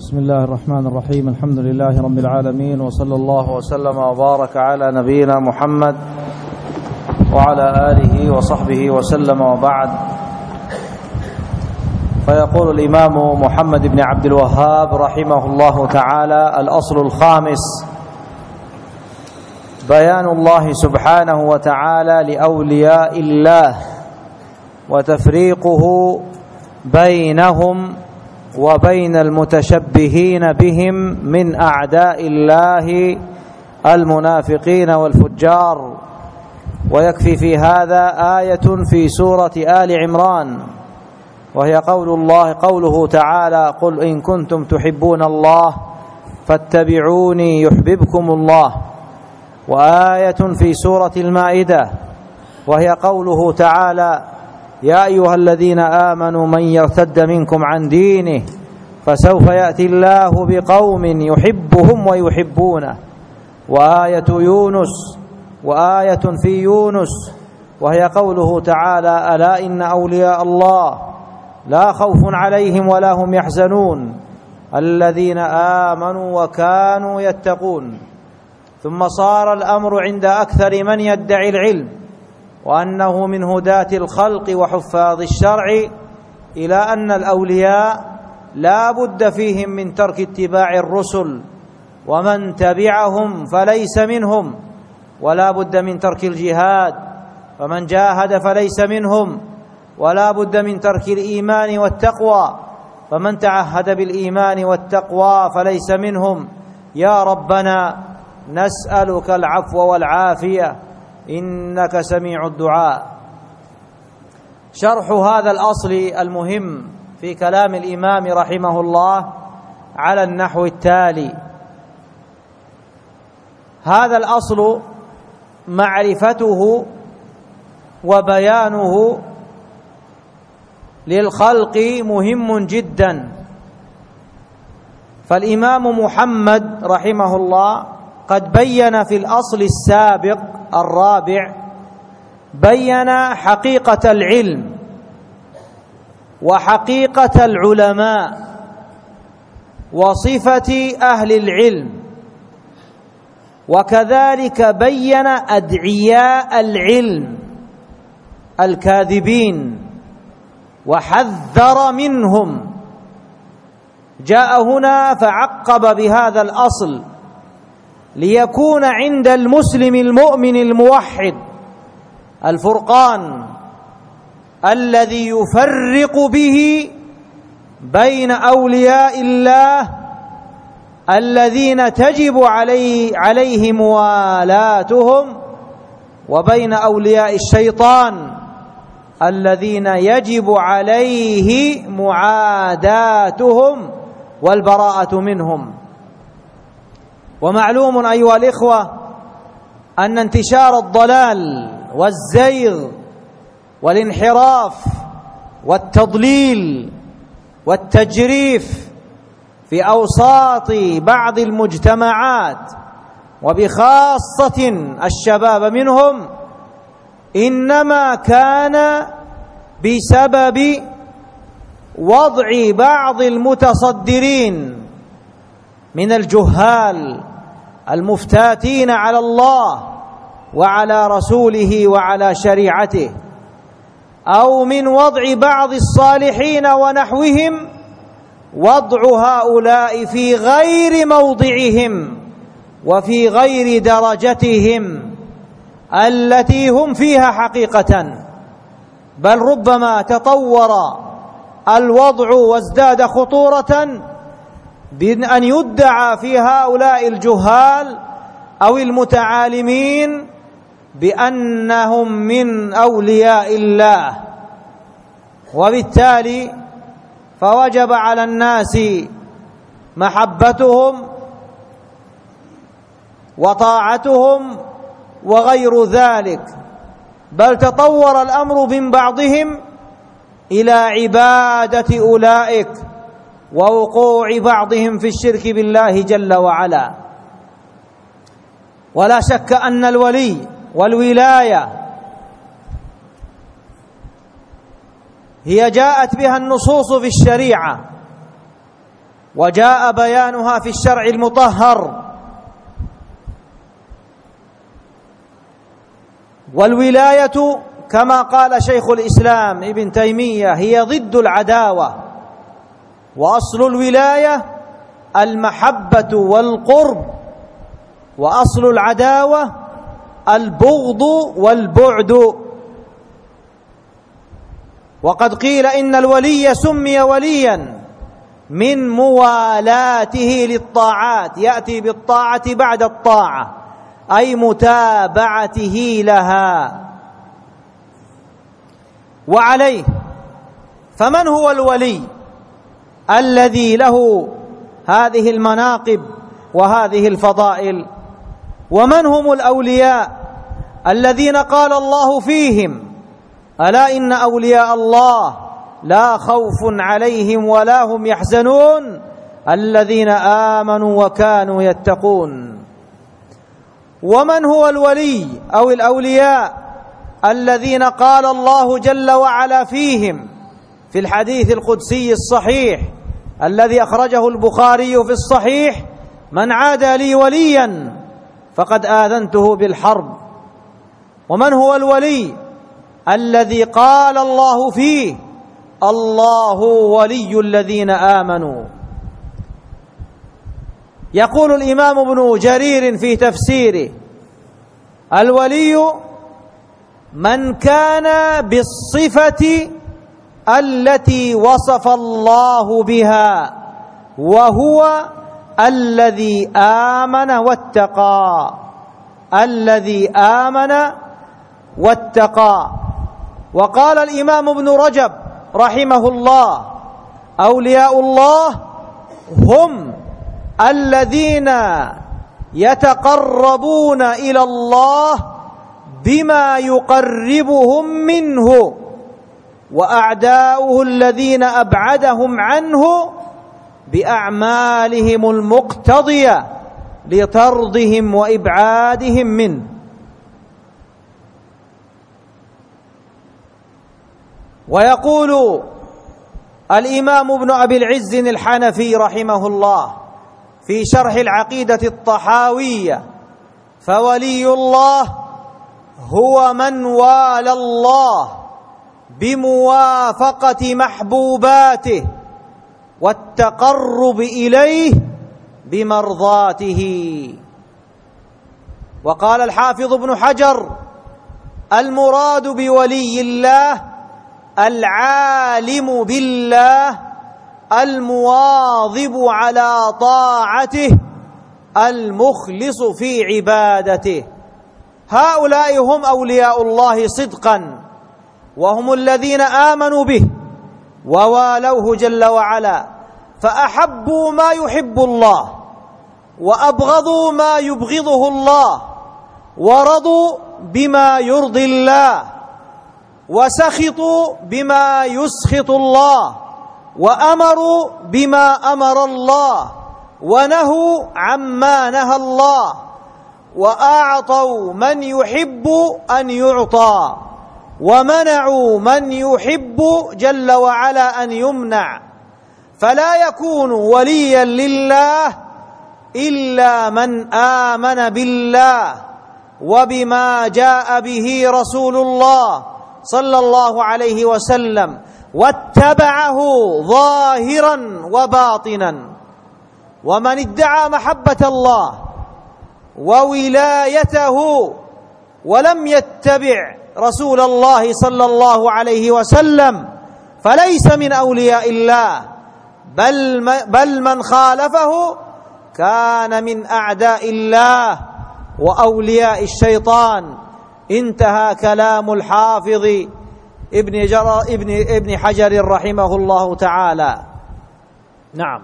بسم الله الرحمن الرحيم. الحمد لله رب العالمين، وصلى الله وسلم وبارك على نبينا محمد وعلى آله وصحبه وسلم، وبعد. فيقول الإمام محمد بن عبد الوهاب رحمه الله تعالى: الأصل الخامس بيان الله سبحانه وتعالى لأولياء الله وتفريقه بينهم وبين المتشبهين بهم من أعداء الله المنافقين والفجار. ويكفي في هذا آية في سورة آل عمران، وهي قوله تعالى: قل إن كنتم تحبون الله فاتبعوني يحببكم الله. وآية في سورة المائدة، وهي قوله تعالى: يا أيها الذين آمنوا من يرتد منكم عن دينه فسوف يأتي الله بقوم يحبهم ويحبونه. وآية في يونس، وهي قوله تعالى: ألا إن أولياء الله لا خوف عليهم ولا هم يحزنون الذين آمنوا وكانوا يتقون. ثم صار الأمر عند أكثر من يدعي العلم وأنه من هداة الخلق وحفاظ الشرع إلى أن الأولياء لا بد فيهم من ترك اتباع الرسل، ومن تبعهم فليس منهم، ولا بد من ترك الجهاد، فمن جاهد فليس منهم، ولا بد من ترك الإيمان والتقوى، فمن تعهد بالإيمان والتقوى فليس منهم. يا ربنا نسألك العفو والعافية إنك سميع الدعاء. شرح هذا الأصل المهم في كلام الإمام رحمه الله على النحو التالي: هذا الأصل معرفته وبيانه للخلق مهم جدا. فالإمام محمد رحمه الله قد بين في الأصل السابق الرابع، بين حقيقة العلم وحقيقة العلماء وصفة أهل العلم، وكذلك بين أدعياء العلم الكاذبين وحذر منهم. جاء هنا فعقب بهذا الأصل ليكون عند المسلم المؤمن الموحد الفرقان الذي يفرق به بين أولياء الله الذين تجب عليه موالاتهم، وبين أولياء الشيطان الذين يجب عليه معاداتهم والبراءة منهم. ومعلوم أيها الإخوة أن انتشار الضلال والزيغ والانحراف والتضليل والتجريف في أوساط بعض المجتمعات وبخاصة الشباب منهم إنما كان بسبب وضع بعض المتصدرين من الجهال المفتاتين على الله وعلى رسوله وعلى شريعته، أو من وضع بعض الصالحين ونحوهم، وضع هؤلاء في غير موضعهم وفي غير درجتهم التي هم فيها حقيقة، بل ربما تطور الوضع وازداد خطورة بأن يدعى في هؤلاء الجهال أو المتعالمين بأنهم من أولياء الله. وبالتالي فوجب على الناس محبتهم وطاعتهم وغير ذلك، بل تطور الأمر من بعضهم إلى عبادة أولئك ووقوع بعضهم في الشرك بالله جل وعلا. ولا شك أن الولي والولاية هي جاءت بها النصوص في الشريعة وجاء بيانها في الشرع المطهر. والولاية كما قال شيخ الإسلام ابن تيمية هي ضد العداوة، وأصل الولاية المحبة والقرب، وأصل العداوة البغض والبعد. وقد قيل إن الولي سمي وليا من موالاته للطاعات، يأتي بالطاعة بعد الطاعة، أي متابعته لها. وعليه فمن هو الولي الذي له هذه المناقب وهذه الفضائل؟ ومن هم الأولياء الذين قال الله فيهم: ألا إن أولياء الله لا خوف عليهم ولا هم يحزنون الذين آمنوا وكانوا يتقون؟ ومن هو الولي أو الأولياء الذين قال الله جل وعلا فيهم في الحديث القدسي الصحيح الذي أخرجه البخاري في الصحيح: من عادى لي وليا فقد آذنته بالحرب؟ ومن هو الولي الذي قال الله فيه: الله ولي الذين آمنوا؟ يقول الإمام ابن جرير في تفسيره: الولي من كان بالصفة التي وصف الله بها، وهو الذي آمن واتقى. الذي آمن واتقى. وقال الإمام ابن رجب رحمه الله: أولياء الله هم الذين يتقربون إلى الله بما يقربهم منه، وأعداؤه الذين أبعدهم عنه بأعمالهم المقتضية لطردهم وإبعادهم منه. ويقول الإمام ابن أبي العز الحنفي رحمه الله في شرح العقيدة الطحاوية: فولي الله هو من والى الله بموافقة محبوباته والتقرب إليه بمرضاته. وقال الحافظ ابن حجر: المراد بولي الله العالم بالله المواظب على طاعته المخلص في عبادته. هؤلاء هم أولياء الله صدقا، وهم الذين آمنوا به ووالوه جل وعلا، فأحبوا ما يحب الله وأبغضوا ما يبغضه الله، ورضوا بما يرضي الله وسخطوا بما يسخط الله، وأمروا بما أمر الله ونهوا عما نهى الله، وأعطوا من يحب أن يعطى ومنعوا من يحب جل وعلا أن يمنع. فلا يكون وليا لله إلا من آمن بالله وبما جاء به رسول الله صلى الله عليه وسلم واتبعه ظاهرا وباطنا. ومن ادعى محبة الله وولايته ولم يتبع رسول الله صلى الله عليه وسلم فليس من أولياء الله، بل من خالفه كان من أعداء الله وأولياء الشيطان. انتهى كلام الحافظ ابن حجر رحمه الله تعالى. نعم.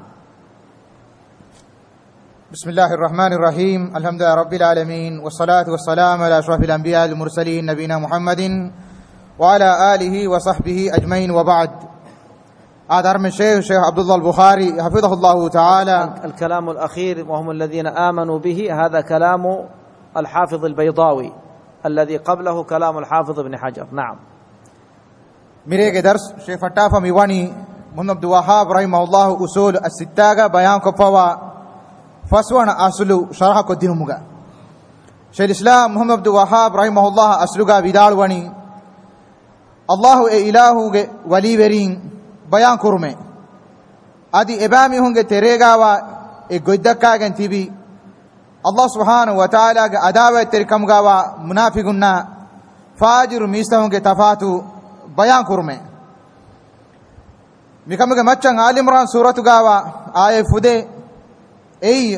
بسم الله الرحمن الرحيم. الحمد لله رب العالمين، والصلاة والسلام على أشرف الأنبياء المرسلين نبينا محمد وعلى آله وصحبه أجمعين، وبعد. آدار من شيخ عبد الله البخاري حفظه الله تعالى. الكلام الأخير وهم الذين آمنوا به، هذا كلام الحافظ البيضاوي، الذي قبله كلام الحافظ ابن حجر. نعم. میرے کے درس شیخ فٹافہ میوانی محمد عبد الوهاب رحمه الله أصول الستة بيان كفوا فسوانا أصل شرح كدين مغا شيخ الإسلام محمد عبد الوهاب رحمه الله أصلغا بدال وني الله إله ولي ورين بيان كرمه أدي إبامي هنگه تريغاوا إغدكا گنتيبي الله سبحانه وتعالى أداوة تركمغاوا منافقنا فاجر ميستا هنگه تفاتو بيان كرمه مكمغه مچن آل عمران سورة غاوا آية فده أي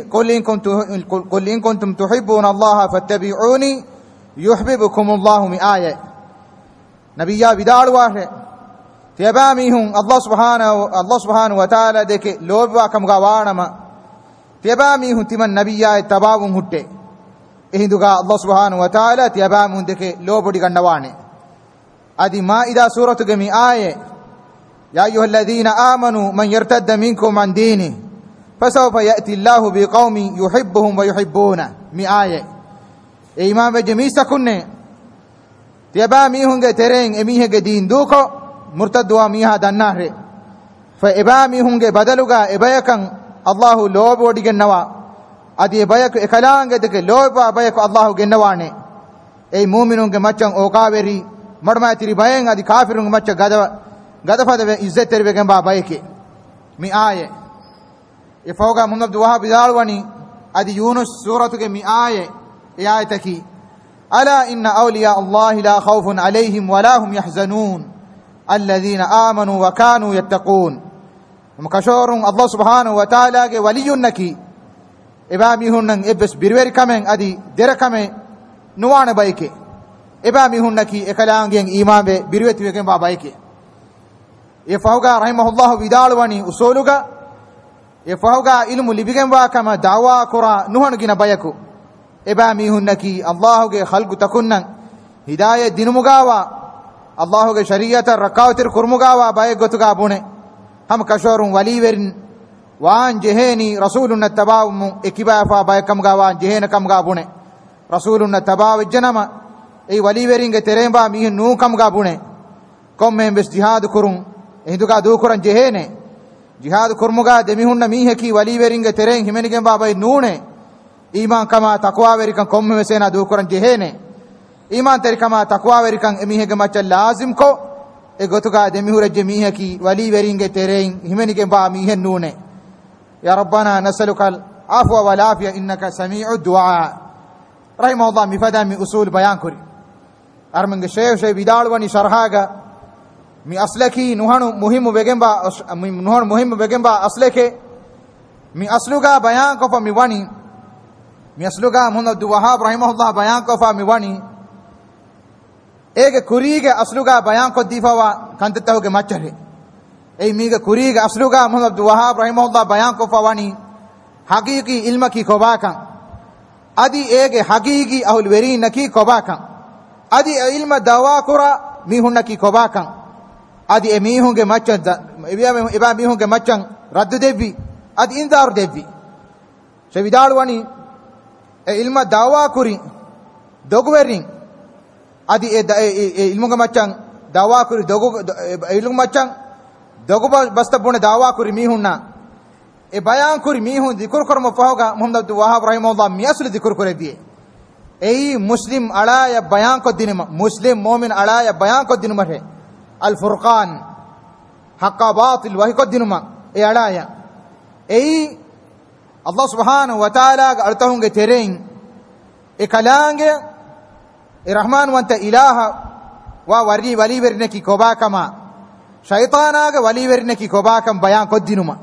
قل إن كنتم تحبون الله فاتبعوني يحببكم الله من آية نبيا بدال واحد تيباميهم الله سبحانه وتعالى دك لوبوا كم غوانما تيباميهم تمن نبيا تباون هټه اهندوغا الله سبحانه وتعالى تيبامون دك لوبدي گنوانے ادي مائده سوره گمي آية يا أيها الذين آمنوا من يرتد منكم عن دينه فسوف يأتي الله بقوم يحبهم ويحبونه مي آية إمام جميسا كنه تيبا ميهنگه ترين اميهنگه دين دوكو مرتدوا ميها دناره فإبا ميهنگه بدلوغا إبايكن الله لوب ودگنوا أدي إبايك إكلانگه دك لوب إبايك الله گنوانه أي مؤمنونگه مچن اوقاوري مرما تري باين أدي كافرونگه مچ غدفد عزت تربيگن بايك مي آية يفوغا محمد عبد الوهاب بدالوني أدي يونس سورة مي آية آية تكي ألا إن أولياء الله لا خوف عليهم ولا هم يحزنون الذين آمنوا وكانوا يتقون مكشور الله سبحانه وتعالى ولينكي إباميهن إبس بيرور كمن أدي دركمن نوان بايك إباميهنكي إكلانگين إيمان بيرور تيگن بايك يفوغا رحمه الله بدالوني أصولغا يفوغا علم لبيگن واكما دعوا كرا نوهنگين بايكو إبامي هنكي الله کے خلق تكنن هداية دين مغاوا الله کے شريعة ركاوتر كرمغاوا باي گتگا بونه هم كشورون ولي ورن وان جهني رسولنا تباو اكبا فا باي كمغاوا جهن كمغا بونه رسولنا تباو جنما اي ولي ورنگه تريمبا مي نو كمغا بونه كوم من بس جهاد كرون هندوگا دو كرن جهنه جهاد كرمغا دمي هن مي هكي ولي ورنگه ترين همنگن باي نونه ایمان کما تقوا وریکن کوم مسینا دو کرن جهنه ایمان تری کما تقوا وریکن امیهگه مچ لازم کو اگتگا دمیهور جمیه کی ولی ورینگه ترین همنگه با میه نونه یا ربنا نسألك العفو والعافيه انك سميع الدعاء رحمه الله مفدا من اصول بیان کری ارمنگ شیخ بیدال ونی شرحاگا می اصلکی نوهانو مهم بگم با اصلکه می اصلوگا بیان کو فمی ونی میسلوگا محمد عبد الوهاب رحمه الله بیان کو فامیوانی ایک کوریگه اصلوگا بیان کو دیفاوا کنتتو کے مچھرے ای میگه کوریگه اصلوگا محمد عبد الوهاب رحمه الله بیان کو فوانی حقیقی علم کی کوباکن ادی ایک حقیقی اول وری نکی کوباکن ادی علم دوا کرا میہن کی کوباکن ادی میہن کے مچن ابا میہن کے مچن رد دیوی ادی انذار دیوی شویدالوانی علم دعوا کری دوگورین ادی علم مچن دعوا کری علم مچن دوگو بست بونه دعوا کری میہننا اے بیان کری میہن ذکر کرم فہوگا محمد عبد الوهاب رحمه الله میاسل ذکر کرے دیے ای مسلم اڑا یا بیان کو دین مسلم مومن اڑا یا بیان کو دین مٹھے الفرقان حق باطل وہی کو دین ما اے اڑا یا ای الله سبحانه وتعالى ارتهونگه ترين اكلانگه الرحمن وانت اله ووري ولي ورنكي كوباكما شيطاناگه ولي ورنكي كوباكم بيان قدينما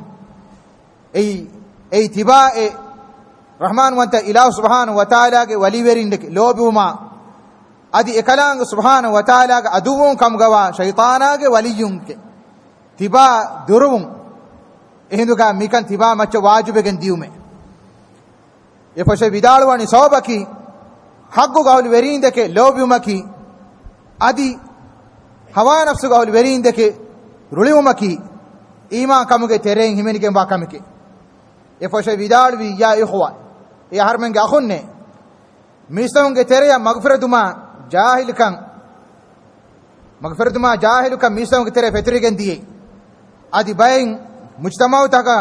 اي تباء رحمن وانت اله سبحانه وتعالى ولي ورنكي لوبما ادي اكلانگه سبحانه وتعالى ادوون كم گوا شيطاناگه وليونك تباء درون ehunduga mikan tiba macha wajibegen diume e poshe vidalwani sawbaki haggu gahul werindeke lobumaki adi hawa nafsu gahul werindeke ruliumaki iman kamuge tereng himenige bakamike e poshe vidalwi ya ikhwa ya harmenge akhunne misaunge tereya magfiratuma jahilukan misaunge tere fetrigen diye adi bayin mujtamau taka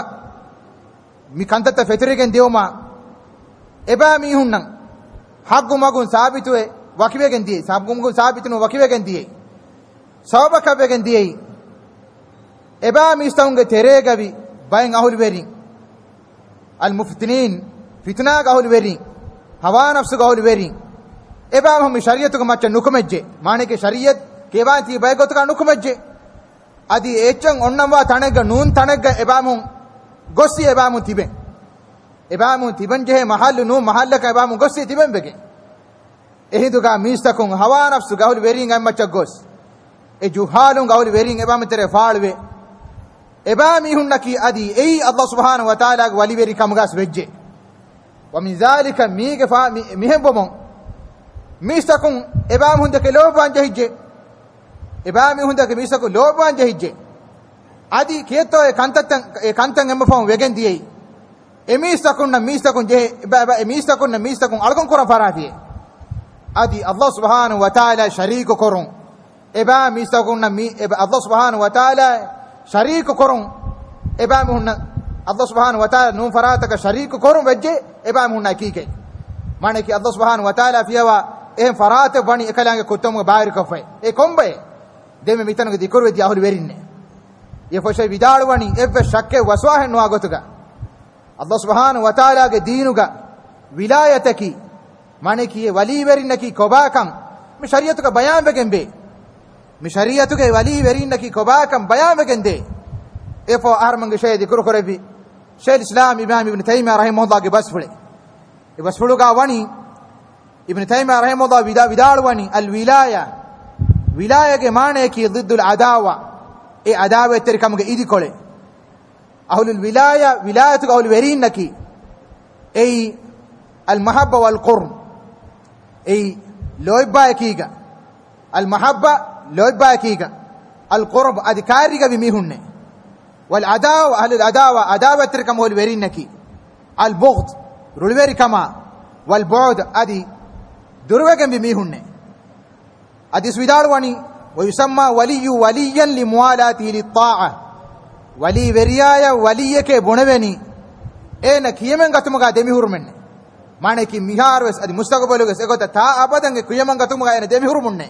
mi kantata fetrigen dioma eba mi hunnan haggu magun sabitue wakiwegen diye sabgun sabitunu wakiwegen diye sabaka wegen diye eba mi istaunge teregavi bayin ahul verin al muftinin fitna ga ahul verin hawa nafsu ga ahul verin eba hum shariatu ga macha nukumejje mane ke shariat ke baati baygotu ga nukumejje adi echan onnamwa tanega nun tanega eba mun gossi eba mun tiben je mahallu nu mahallaka eba mun gossi tiben bege ehiduga mistakun hawa nafsu ga ahul verin ay macha gos e juhalun ga ahul verin eba mun tere faalwe eba mi hunnaki adi ei Allah subhanahu wa ta'ala ga wali veri kamgas vejje wa min zalika mige fa mihembomon mistakun eba mi hundake loban jehje eba mi hundake mistakun loban jehje adi keto e kantan emma fam wegen diye e mistakun je eba e mistakun algon koran farati adi Allah subhanahu wa ta'ala shariku korun eba mistakun eba Allah subhanahu wa ta'ala shariku korun eba mi hunna Allah subhanahu wa ta'ala nun farataka shariku korun vejje eba mi hunna kike mane ki Allah subhanahu wa ta'ala fiyawa en farata bani ekalange kutum baari kafai e kombe deme mitanu di korwe di ahul verinne ye foshe vidal wani evve shakke waswahe no agotuga Allah subhanahu wa ta'ala ge deenuga wilayataki mane ki wali verinnaki kobakan mi shariatuga bayan vegembe mi shariatuge wali verinnaki kobakan bayan vegende efo armange shaydi kurkorebi shaykh islam ibn taymiyah rahimahullah ge basfuluga wani ibn taymiyah rahimahullah vidal wani al wilaya ge mane ki ضد العداوه e adawa terikam ge idi kole ahlul wilayatu ahlul verinnaki ei al mahabba wal qurb ei loyba kiga al mahabba loyba kiga al qurb adikariga bimihunne wal adawa ahlul adawa terikam ahlul verinnaki al bughd rulveri kama wal bu'd adi durwegen bimihunne adi swidalwani ويسمى ولي وليا لموالاته للطاعه ولي وريايا وليك بونبني اين كيمن غتمغا دمي هرمن معنی کی میهارس ادي مستقبلوگ سگوت تا ابدن كيمن غتمغا ان دمي هرمن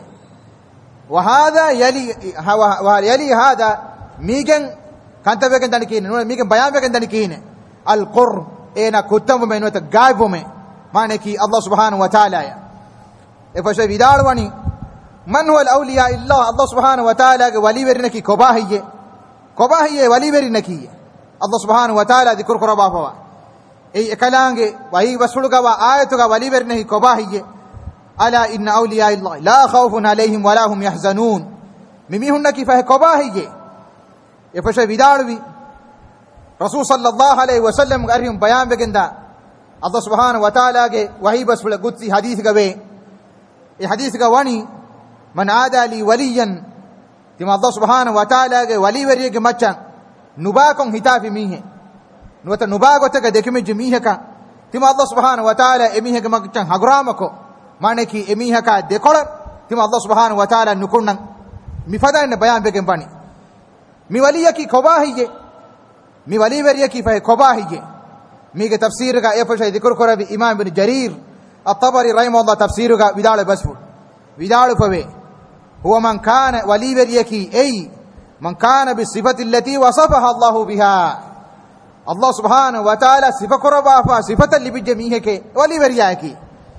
وهذا يلي هذا ميگن كانتبگن دنكين ميگن بيان بگن دنكين القر اين كتم بينوت غايبوم معنی کی الله سبحانه وتعالى افش vidalwani من هو الاولياء الله سبحانه وتعالى ولي ورنكي كوباهيه ولي ورنكي الله سبحانه وتعالى ذكر قربا اي كلانge وهي بسلغا ايتغا ولي ورنكي كوباهيه الا ان اولياء الله لا خوف عليهم ولا هم يحزنون ميمي هنكي فه كوباهيه يفش vidalwi رسول صلى الله عليه وسلم غريم بيان بگندا الله سبحانه وتعالى وهي بسل قدسي حديث گوي اي حديث گا واني من عادى لي وليا تم الله سبحانه وتعالى ولي وريك مچا نباكم هتافي ميه نوت نباغوتك دكمي جميهك تم الله سبحانه وتعالى اميهك مچا حغرامكو مانكي اميهك دكول تم الله سبحانه وتعالى نكون مفدان بيان بگم باني مي وليكي كوباهيه مي ولي وريكي فه كوباهيه ميگه تفسير کا افش ذکر کرا امام ابن جرير الطبري رحمه الله تفسير کا بدال بسفر بدال فوي هو من كان ولي وريكي اي من كان بالصفه التي وصفها الله بها الله سبحانه وتعالى صفه قربا صفه اللي بجميعك ولي وريكي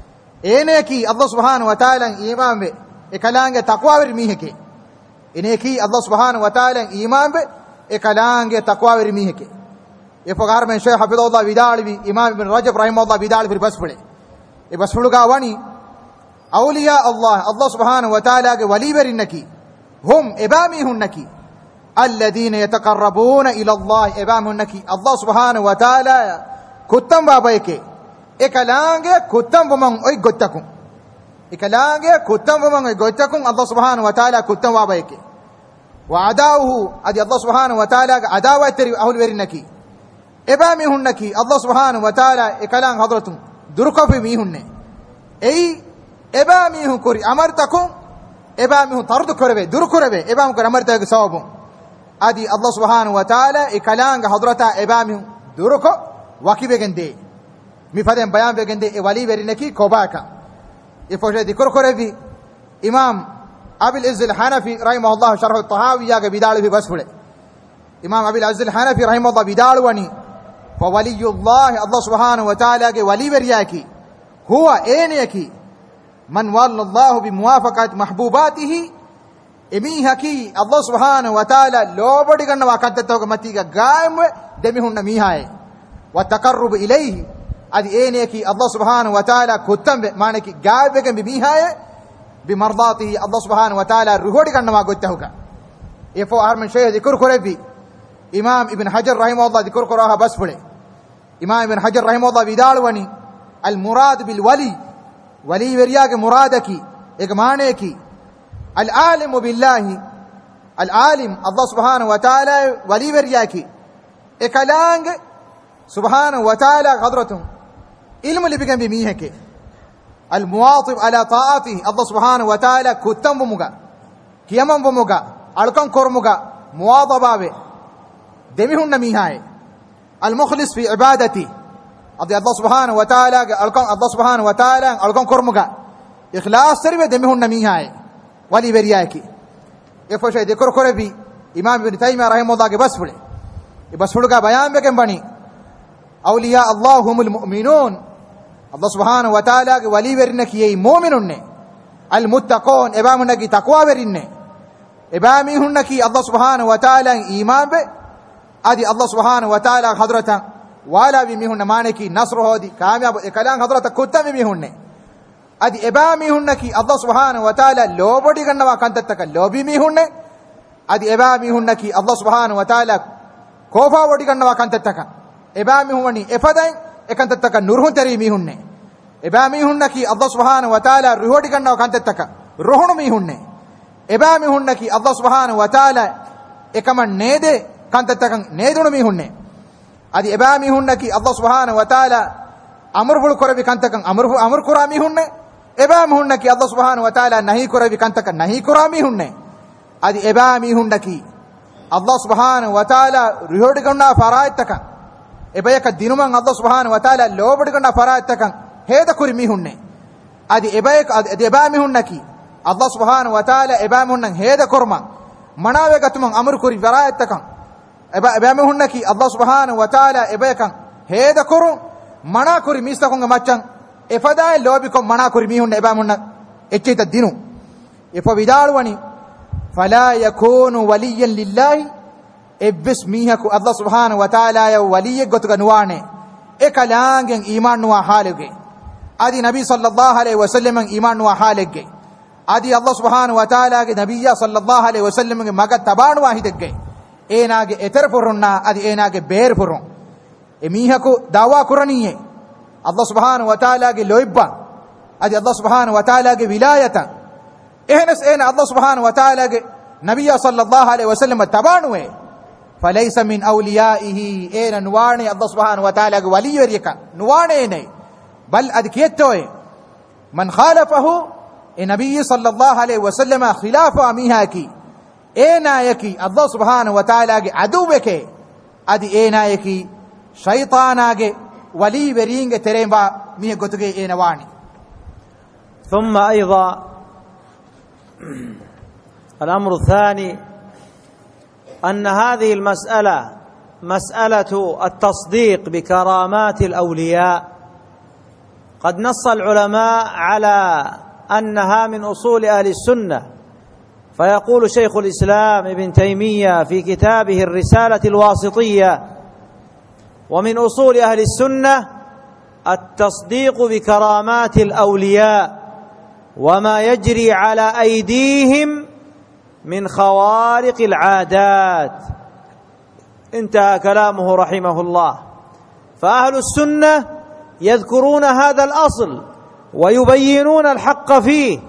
انكي الله سبحانه وتعالى ایمان به اکلانگ تقوا ورمیهك انكي الله سبحانه وتعالى ایمان به اکلانگ تقوا ورمیهك يفقار من شيخ حفظه الله بدالي امام ابن رجب رحمه الله بدالي في بسفله e basfuluga wani awliya Allah subhanahu wa ta'ala ge wali berinnaki hum ibami hunnaki alladhina yataqarrabuna ila Allah ibami hunnaki Allah subhanahu wa ta'ala kuttam babayke ekalange kuttam boman oy gottakun ekalange kuttam boman oy gottakun Allah subhanahu wa ta'ala kuttam babayke wa adawuhu adi Allah subhanahu wa ta'ala adawa teri ahul berinnaki ibami hunnaki Allah subhanahu wa ta'ala ekalang hadratun durkofi mihunne ei ebami hu kori amartakum ebami hu tardu korebe dur korebe ebam kor amarta ge sawabun adi Allah subhanahu wa ta'ala e kalanga hadrata ebami duruko wakibegende mi faden bayan begende e wali verineki kobaka e foje di korkorevi imam abil izz al-hanafi rahimahullah sharh at-tahawi yaga bidalu bi basfule imam abil izz al-hanafi rahimahullah bidalu wani fa waliyullah Allah subhanahu wa ta'ala ge wali veriyaki huwa eneki man walla Allah bi muwafaqat mahbubatihi emi haki Allah subhanahu wa ta'ala lobodi ganna wakattatoga matiga gaimwe demi hunna mihaye wa taqarrub ilayhi adi eneki Allah subhanahu wa ta'ala kuttambe maneki gaibege bi mihaye bi mardatihi Allah subhanahu wa ta'ala ruhodi ganna wa gottahuga efo arman shay dhikr korebi imam ibn hajar rahimahullah dhikr koraha basfule imam ibn hajar rahimahullah vidalwani al murad bil wali wali veriyage muradaki ek maneki العالم بالله العالم الله سبحانه وتعالى ولي ورياكي اكلانگ سبحانه وتعالى قدرته علم اللي بيجنب ميهك المواظب على طاعته الله سبحانه وتعالى كتم بمغا كيمم بمغا الكم كرمغا مواظبه دميهن ميهاي المخلص في عبادته الله سبحانه وتعالى الكم الله سبحانه وتعالى الكم كرمغا اخلاص تربه دميهن ميهاي wali veriyaki efo shay dekor korebi imam ibn taymiyyah rahimahullah ke basfule ka bayan beken bani awliya allahumul mu'minun Allah subhanahu wa ta'ala ke wali verinne kiye mu'minunne al muttaqun ebamunna ki taqwa verinne ebami hunna ki Allah subhanahu wa ta'ala iman be adi Allah subhanahu wa ta'ala hadratan wala bi mihunna maneki nasru hodi kamyab ekalan hadrata kuttami mihunne adi ebami hunnaki Allah subhanahu wa ta'ala lobodi gannawa kantattaka lobi mi hunne adi ebami hunnaki Allah subhanahu wa ta'ala kofa wodi gannawa kantattaka ebami huwani efadan ekantattaka nurhun tari mi hunne ebami hunnaki Allah subhanahu wa ta'ala ruhodi gannawa kantattaka ruhunu mi hunne ebami hunnaki Allah subhanahu wa ta'ala ekaman nede kantattaka nedunu mi hunne adi ebami hunnaki Allah subhanahu wa ta'ala amrul korabi kantakan amr kurami hunne ebami hunnaki Allah subhanahu wa ta'ala nahi korabi kantaka nahi kurami hunne adi ebami hunnaki Allah subhanahu wa ta'ala ruhodi ganna faraitaka ebayaka dinuman Allah subhanahu wa ta'ala lobodi ganna faraitaka heda kurimi hunne adi ebayaka adi ebami hunnaki Allah subhanahu wa ta'ala ebami hunnan heda kurma manawe gatuman amr kuri faraitaka ebami hunnaki Allah subhanahu wa ta'ala ebayaka heda kurun mana kuri mistakunga maccan efada lobi ko mana kuri mihun ebamunna echita dinu efo vidalwani fala yakunu waliyan lillahi ebbis mihaku Allah subhanahu wa ta'ala ya waliy gotuga nuwane ekalangen iman nuwa halige adi nabi sallallahu alaihi wasallam iman nuwa halige adi Allah subhanahu wa ta'ala ge nabiyya sallallahu alaihi wasallam ge maga tabanu wahidege enage eter furunna adi enage ber furun emihaku dawa kuraniye Allah subhanahu wa ta'ala ke loibba adi Allah subhanahu wa ta'ala ke wilayata ehnas ena Allah subhanahu wa ta'ala ke nabiyya sallallahu alaihi wasallam tabanuwe falaysa min awliyaihi ena nuwane Allah subhanahu wa ta'ala ke waliyerika nuwane ne bal adkiyetoy man khalafahu nabiyyi sallallahu alaihi wasallam khilafa mihaki ena yaki Allah subhanahu wa ta'ala ke aduweke adi ena yaki shaytanage ولي برينغ تريمبا ميه غوتغي انواني ثم ايضا الامر الثاني ان هذه المساله مساله التصديق بكرامات الاولياء قد نص العلماء على انها من اصول اهل السنه فيقول شيخ الاسلام ابن تيميه في كتابه الرساله الواسطيه ومن أصول أهل السنة التصديق بكرامات الأولياء وما يجري على أيديهم من خوارق العادات انتهى كلامه رحمه الله فأهل السنة يذكرون هذا الأصل ويبينون الحق فيه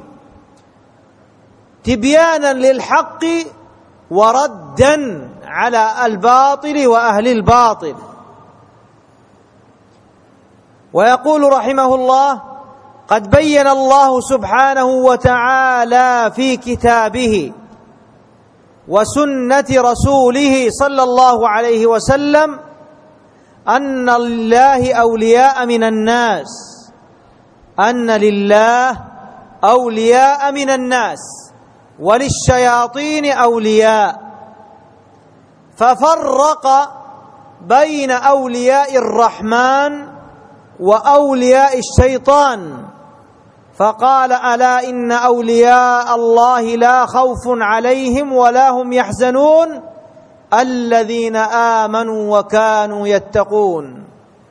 تبيانا للحق وردا على الباطل وأهل الباطل ويقول رحمه الله قد بين الله سبحانه وتعالى في كتابه وسنة رسوله صلى الله عليه وسلم أن لله أولياء من الناس، أن لله أولياء من الناس وللشياطين أولياء، ففرق بين أولياء الرحمن وأولياء الشيطان، فقال: ألا إن أولياء الله لا خوف عليهم ولا هم يحزنون الذين آمنوا وكانوا يتقون.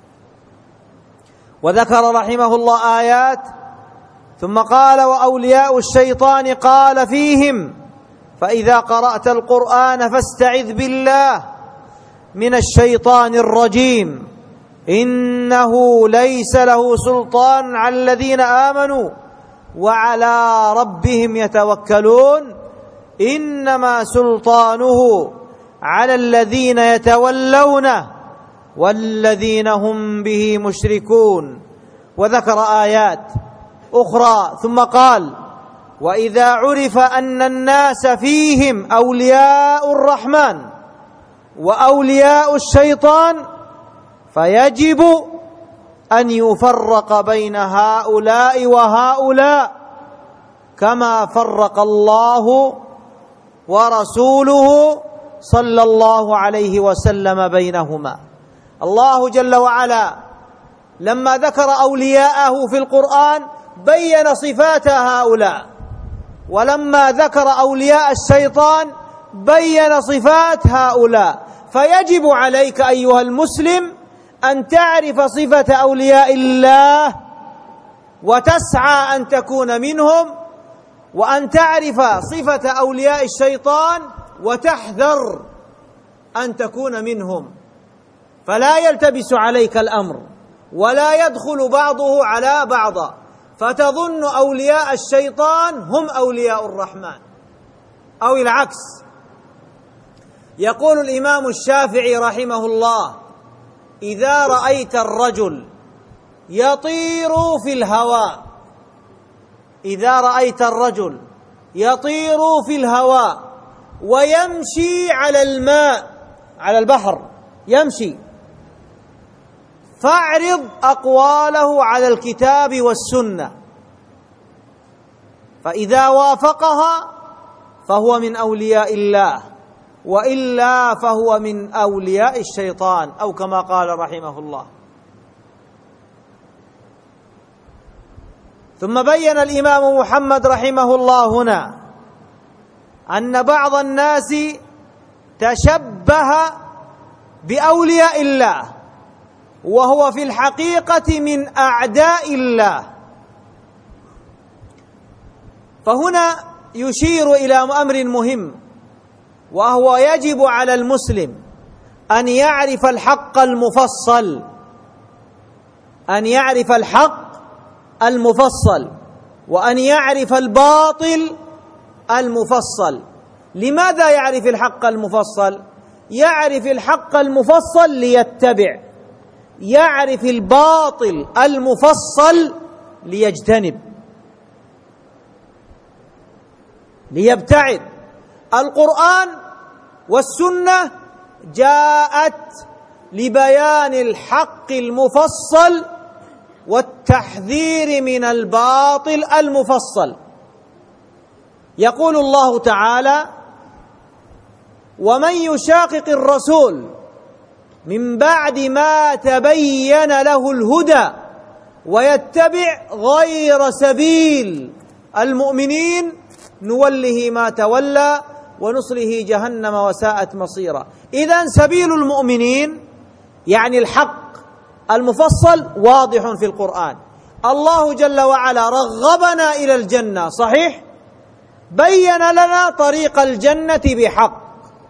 وذكر رحمه الله آيات، ثم قال: وأولياء الشيطان قال فيهم: فإذا قرأت القرآن فاستعذ بالله من الشيطان الرجيم إنه ليس له سلطان على الذين آمنوا وعلى ربهم يتوكلون إنما سلطانه على الذين يتولونه والذين هم به مشركون. وذكر آيات أخرى ثم قال: وإذا عرف أن الناس فيهم أولياء الرحمن وأولياء الشيطان فيجب أن يفرق بين هؤلاء وهؤلاء كما فرق الله ورسوله صلى الله عليه وسلم بينهما. الله جل وعلا لما ذكر أولياءه في القرآن بين صفات هؤلاء، ولما ذكر أولياء الشيطان بين صفات هؤلاء. فيجب عليك أيها المسلم أن تعرف صفة أولياء الله وتسعى أن تكون منهم، وأن تعرف صفة أولياء الشيطان وتحذر أن تكون منهم، فلا يلتبس عليك الأمر ولا يدخل بعضه على بعض فتظن أولياء الشيطان هم أولياء الرحمن أو العكس. يقول الإمام الشافعي رحمه الله: إذا رأيت الرجل يطير في الهواء، إذا رأيت الرجل يطير في الهواء ويمشي على الماء، على البحر يمشي، فاعرض أقواله على الكتاب والسنة، فإذا وافقها فهو من أولياء الله، وإلا فهو من أولياء الشيطان، أو كما قال رحمه الله. ثم بين الإمام محمد رحمه الله هنا أن بعض الناس تشبه بأولياء الله وهو في الحقيقة من أعداء الله. فهنا يشير إلى أمر مهم، وهو يجب على المسلم أن يعرف الحق المفصل، أن يعرف الحق المفصل، وأن يعرف الباطل المفصل. لماذا يعرف الحق المفصل؟ يعرف الحق المفصل ليتبع، يعرف الباطل المفصل ليجتنب، ليبتعد. القرآن والسنة جاءت لبيان الحق المفصل والتحذير من الباطل المفصل. يقول الله تعالى: ومن يشاقق الرسول من بعد ما تبين له الهدى ويتبع غير سبيل المؤمنين نوله ما تولى ونصله جهنم وساءت مصيرا. إذن سبيل المؤمنين يعني الحق المفصل واضح في القرآن. الله جل وعلا رغبنا إلى الجنة، صحيح؟ بين لنا طريق الجنة بحق،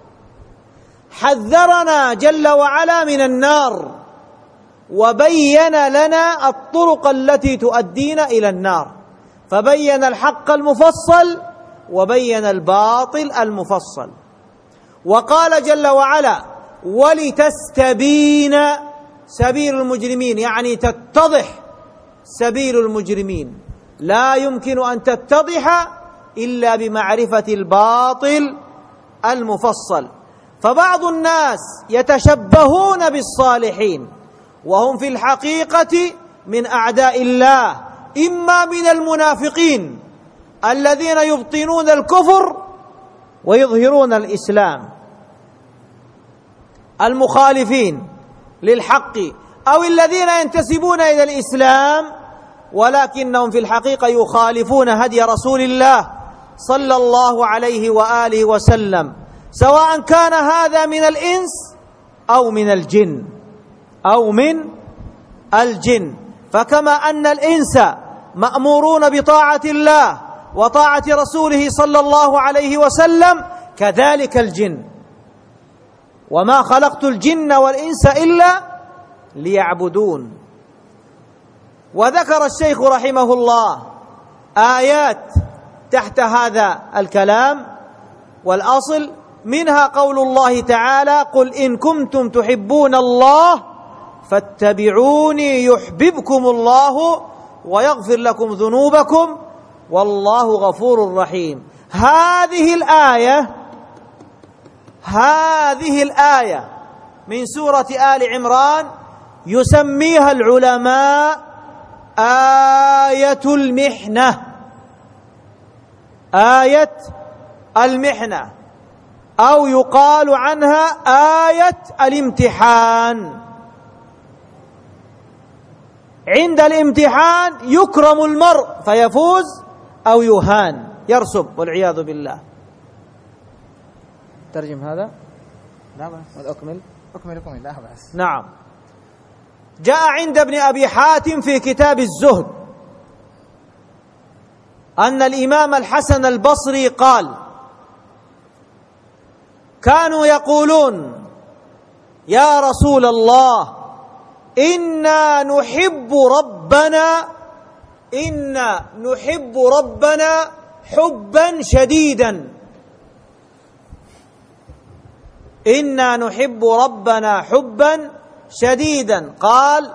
حذرنا جل وعلا من النار، وبين لنا الطرق التي تؤدينا إلى النار، فبين الحق المفصل وبين الباطل المفصل. وقال جل وعلا: ولتستبين سبيل المجرمين، يعني تتضح سبيل المجرمين. لا يمكن أن تتضح إلا بمعرفة الباطل المفصل. فبعض الناس يتشبهون بالصالحين وهم في الحقيقة من أعداء الله، إما من المنافقين الذين يبطنون الكفر ويظهرون الإسلام، المخالفين للحق، أو الذين ينتسبون إلى الإسلام ولكنهم في الحقيقة يخالفون هدي رسول الله صلى الله عليه وآله وسلم، سواء كان هذا من الإنس أو من الجن. فكما أن الإنس مأمورون بطاعة الله وطاعة رسوله صلى الله عليه وسلم، كذلك الجن. وما خلقت الجن والإنس إلا ليعبدون. وذكر الشيخ رحمه الله آيات تحت هذا الكلام، والأصل منها قول الله تعالى: قل إن كنتم تحبون الله فاتبعوني يحببكم الله ويغفر لكم ذنوبكم والله غفور رحيم. هذه الآية من سورة آل عمران يسميها العلماء آية المحنة، أو يقال عنها آية الامتحان. عند الامتحان يكرم المرء فيفوز أو يهان يرسب والعياذ بالله. ترجم هذا؟ لا بأس. أكمل لا بأس. نعم. جاء عند ابن أبي حاتم في كتاب الزهد أن الإمام الحسن البصري قال: كانوا يقولون يا رسول الله إنا نحب ربنا حبا شديدا، إنا نحب ربنا حبا شديدا. قال: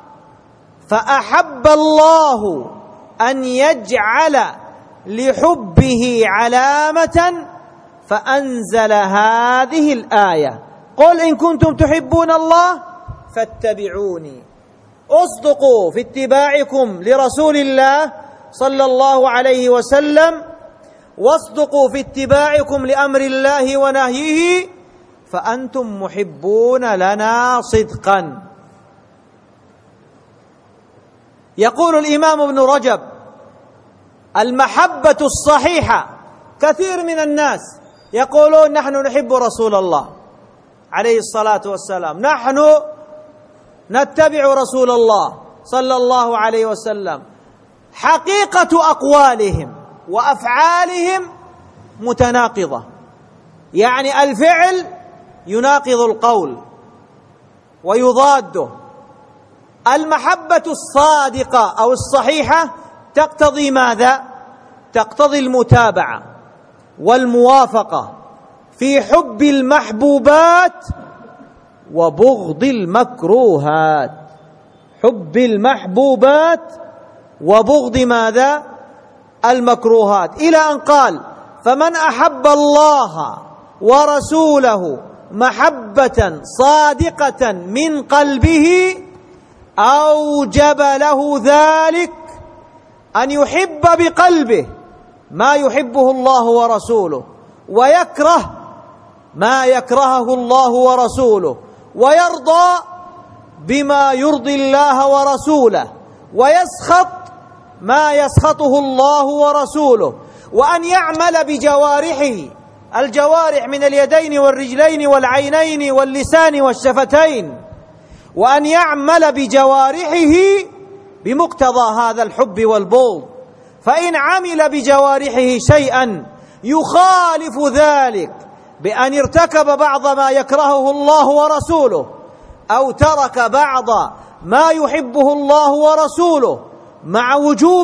فأحب الله أن يجعل لحبه علامة فأنزل هذه الآية: قل إن كنتم تحبون الله فاتبعوني. اصدقوا في اتباعكم لرسول الله صلى الله عليه وسلم، واصدقوا في اتباعكم لأمر الله ونهيه، فأنتم محبون لنا صدقا. يقول الإمام ابن رجب: المحبة الصحيحة، كثير من الناس يقولون نحن نحب رسول الله عليه الصلاة والسلام، نحن نتبع رسول الله صلى الله عليه وسلم، حقيقة أقوالهم وأفعالهم متناقضة، يعني الفعل يناقض القول ويضاده. المحبة الصادقة أو الصحيحة تقتضي ماذا؟ تقتضي المتابعة والموافقة في حب المحبوبات وبغض المكروهات. حب المحبوبات وبغض ماذا؟ المكروهات. إلى أن قال: فمن أحب الله ورسوله محبة صادقة من قلبه أوجب له ذلك أن يحب بقلبه ما يحبه الله ورسوله، ويكره ما يكرهه الله ورسوله، ويرضى بما يرضي الله ورسوله، ويسخط ما يسخطه الله ورسوله، وأن يعمل بجوارحه، الجوارح من اليدين والرجلين والعينين واللسان والشفتين، وأن يعمل بجوارحه بمقتضى هذا الحب والبغض. فإن عمل بجوارحه شيئا يخالف ذلك بأن ارتكب بعض ما يكرهه الله ورسوله، أو ترك بعض ما يحبه الله ورسوله مع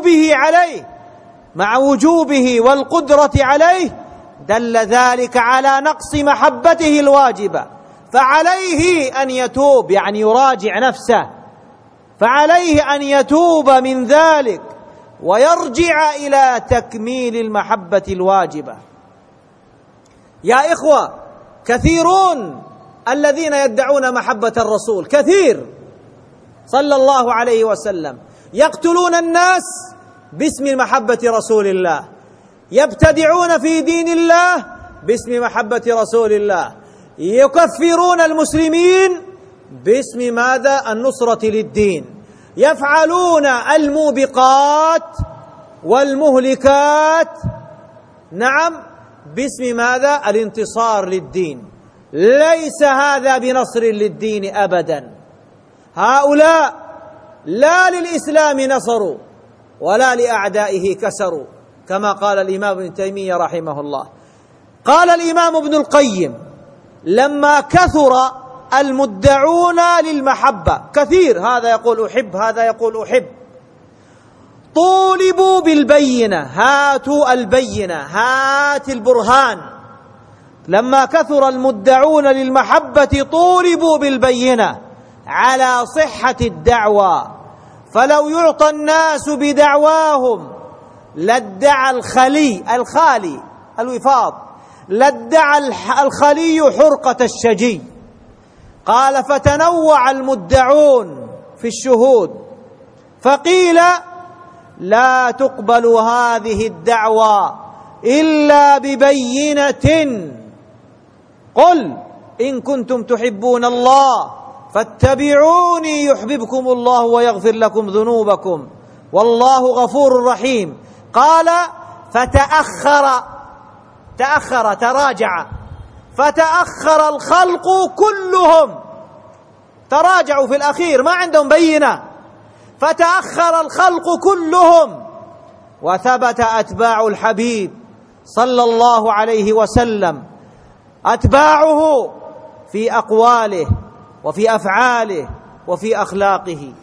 وجوبه والقدرة عليه، دل ذلك على نقص محبته الواجبة. فعليه أن يتوب، يعني يراجع نفسه، فعليه أن يتوب من ذلك ويرجع إلى تكميل المحبة الواجبة. يا إخوة، كثيرون الذين يدعون محبة الرسول، كثير صلى الله عليه وسلم، يقتلون الناس باسم محبة رسول الله، يبتدعون في دين الله باسم محبة رسول الله، يكفرون المسلمين باسم ماذا؟ النصرة للدين، يفعلون الموبقات والمهلكات، نعم، باسم ماذا؟ الانتصار للدين. ليس هذا بنصر للدين أبدا. هؤلاء لا للإسلام نصروا ولا لأعدائه كسروا، كما قال الإمام ابن تيمية رحمه الله. قال الإمام ابن القيم: لما كثر المدعون للمحبة، كثير، هذا يقول أحب، هذا يقول أحب، طولبوا بالبينة، هاتوا البينة، هات البرهان. لما كثر المدعون للمحبة طولبوا بالبينة على صحة الدعوى، فلو يعطى الناس بدعواهم لادعى الخالي الوفاض، لادعى الخلي حرقة الشجي. قال: فتنوع المدعون في الشهود، فقيل: لا تقبل هذه الدعوى إلا ببينة. قل إن كنتم تحبون الله فاتبعوني يحببكم الله ويغفر لكم ذنوبكم والله غفور رحيم. قال: تراجع فتأخر الخلق كلهم، تراجعوا في الأخير، ما عندهم بينة، فتأخر الخلق كلهم، وثبت أتباع الحبيب صلى الله عليه وسلم، أتباعه في أقواله وفي أفعاله وفي أخلاقه.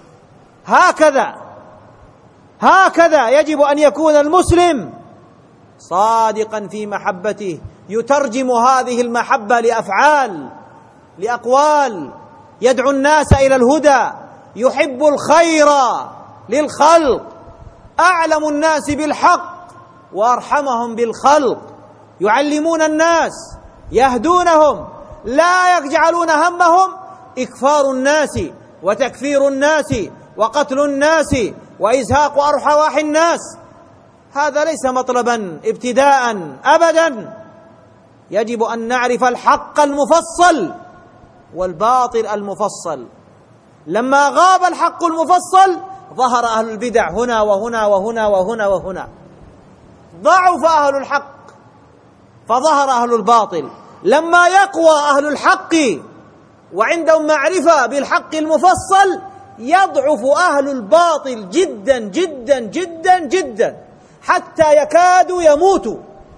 هكذا يجب أن يكون المسلم صادقا في محبته، يترجم هذه المحبة لأفعال، لأقوال، يدعو الناس إلى الهدى، يحب الخير للخلق، أعلم الناس بالحق وأرحمهم بالخلق، يعلمون الناس، يهدونهم، لا يجعلون همهم إكفار الناس وتكفير الناس وقتل الناس وإزهاق أرواح الناس. هذا ليس مطلبا ابتداء أبدا. يجب أن نعرف الحق المفصل والباطل المفصل. لما غاب الحق المفصل ظهر أهل البدع هنا وهنا وهنا وهنا وهنا، ضعف أهل الحق فظهر أهل الباطل. لما يقوى أهل الحق وعندهم معرفة بالحق المفصل يضعف أهل الباطل جدا جدا جدا جدا حتى يكادوا يموتوا.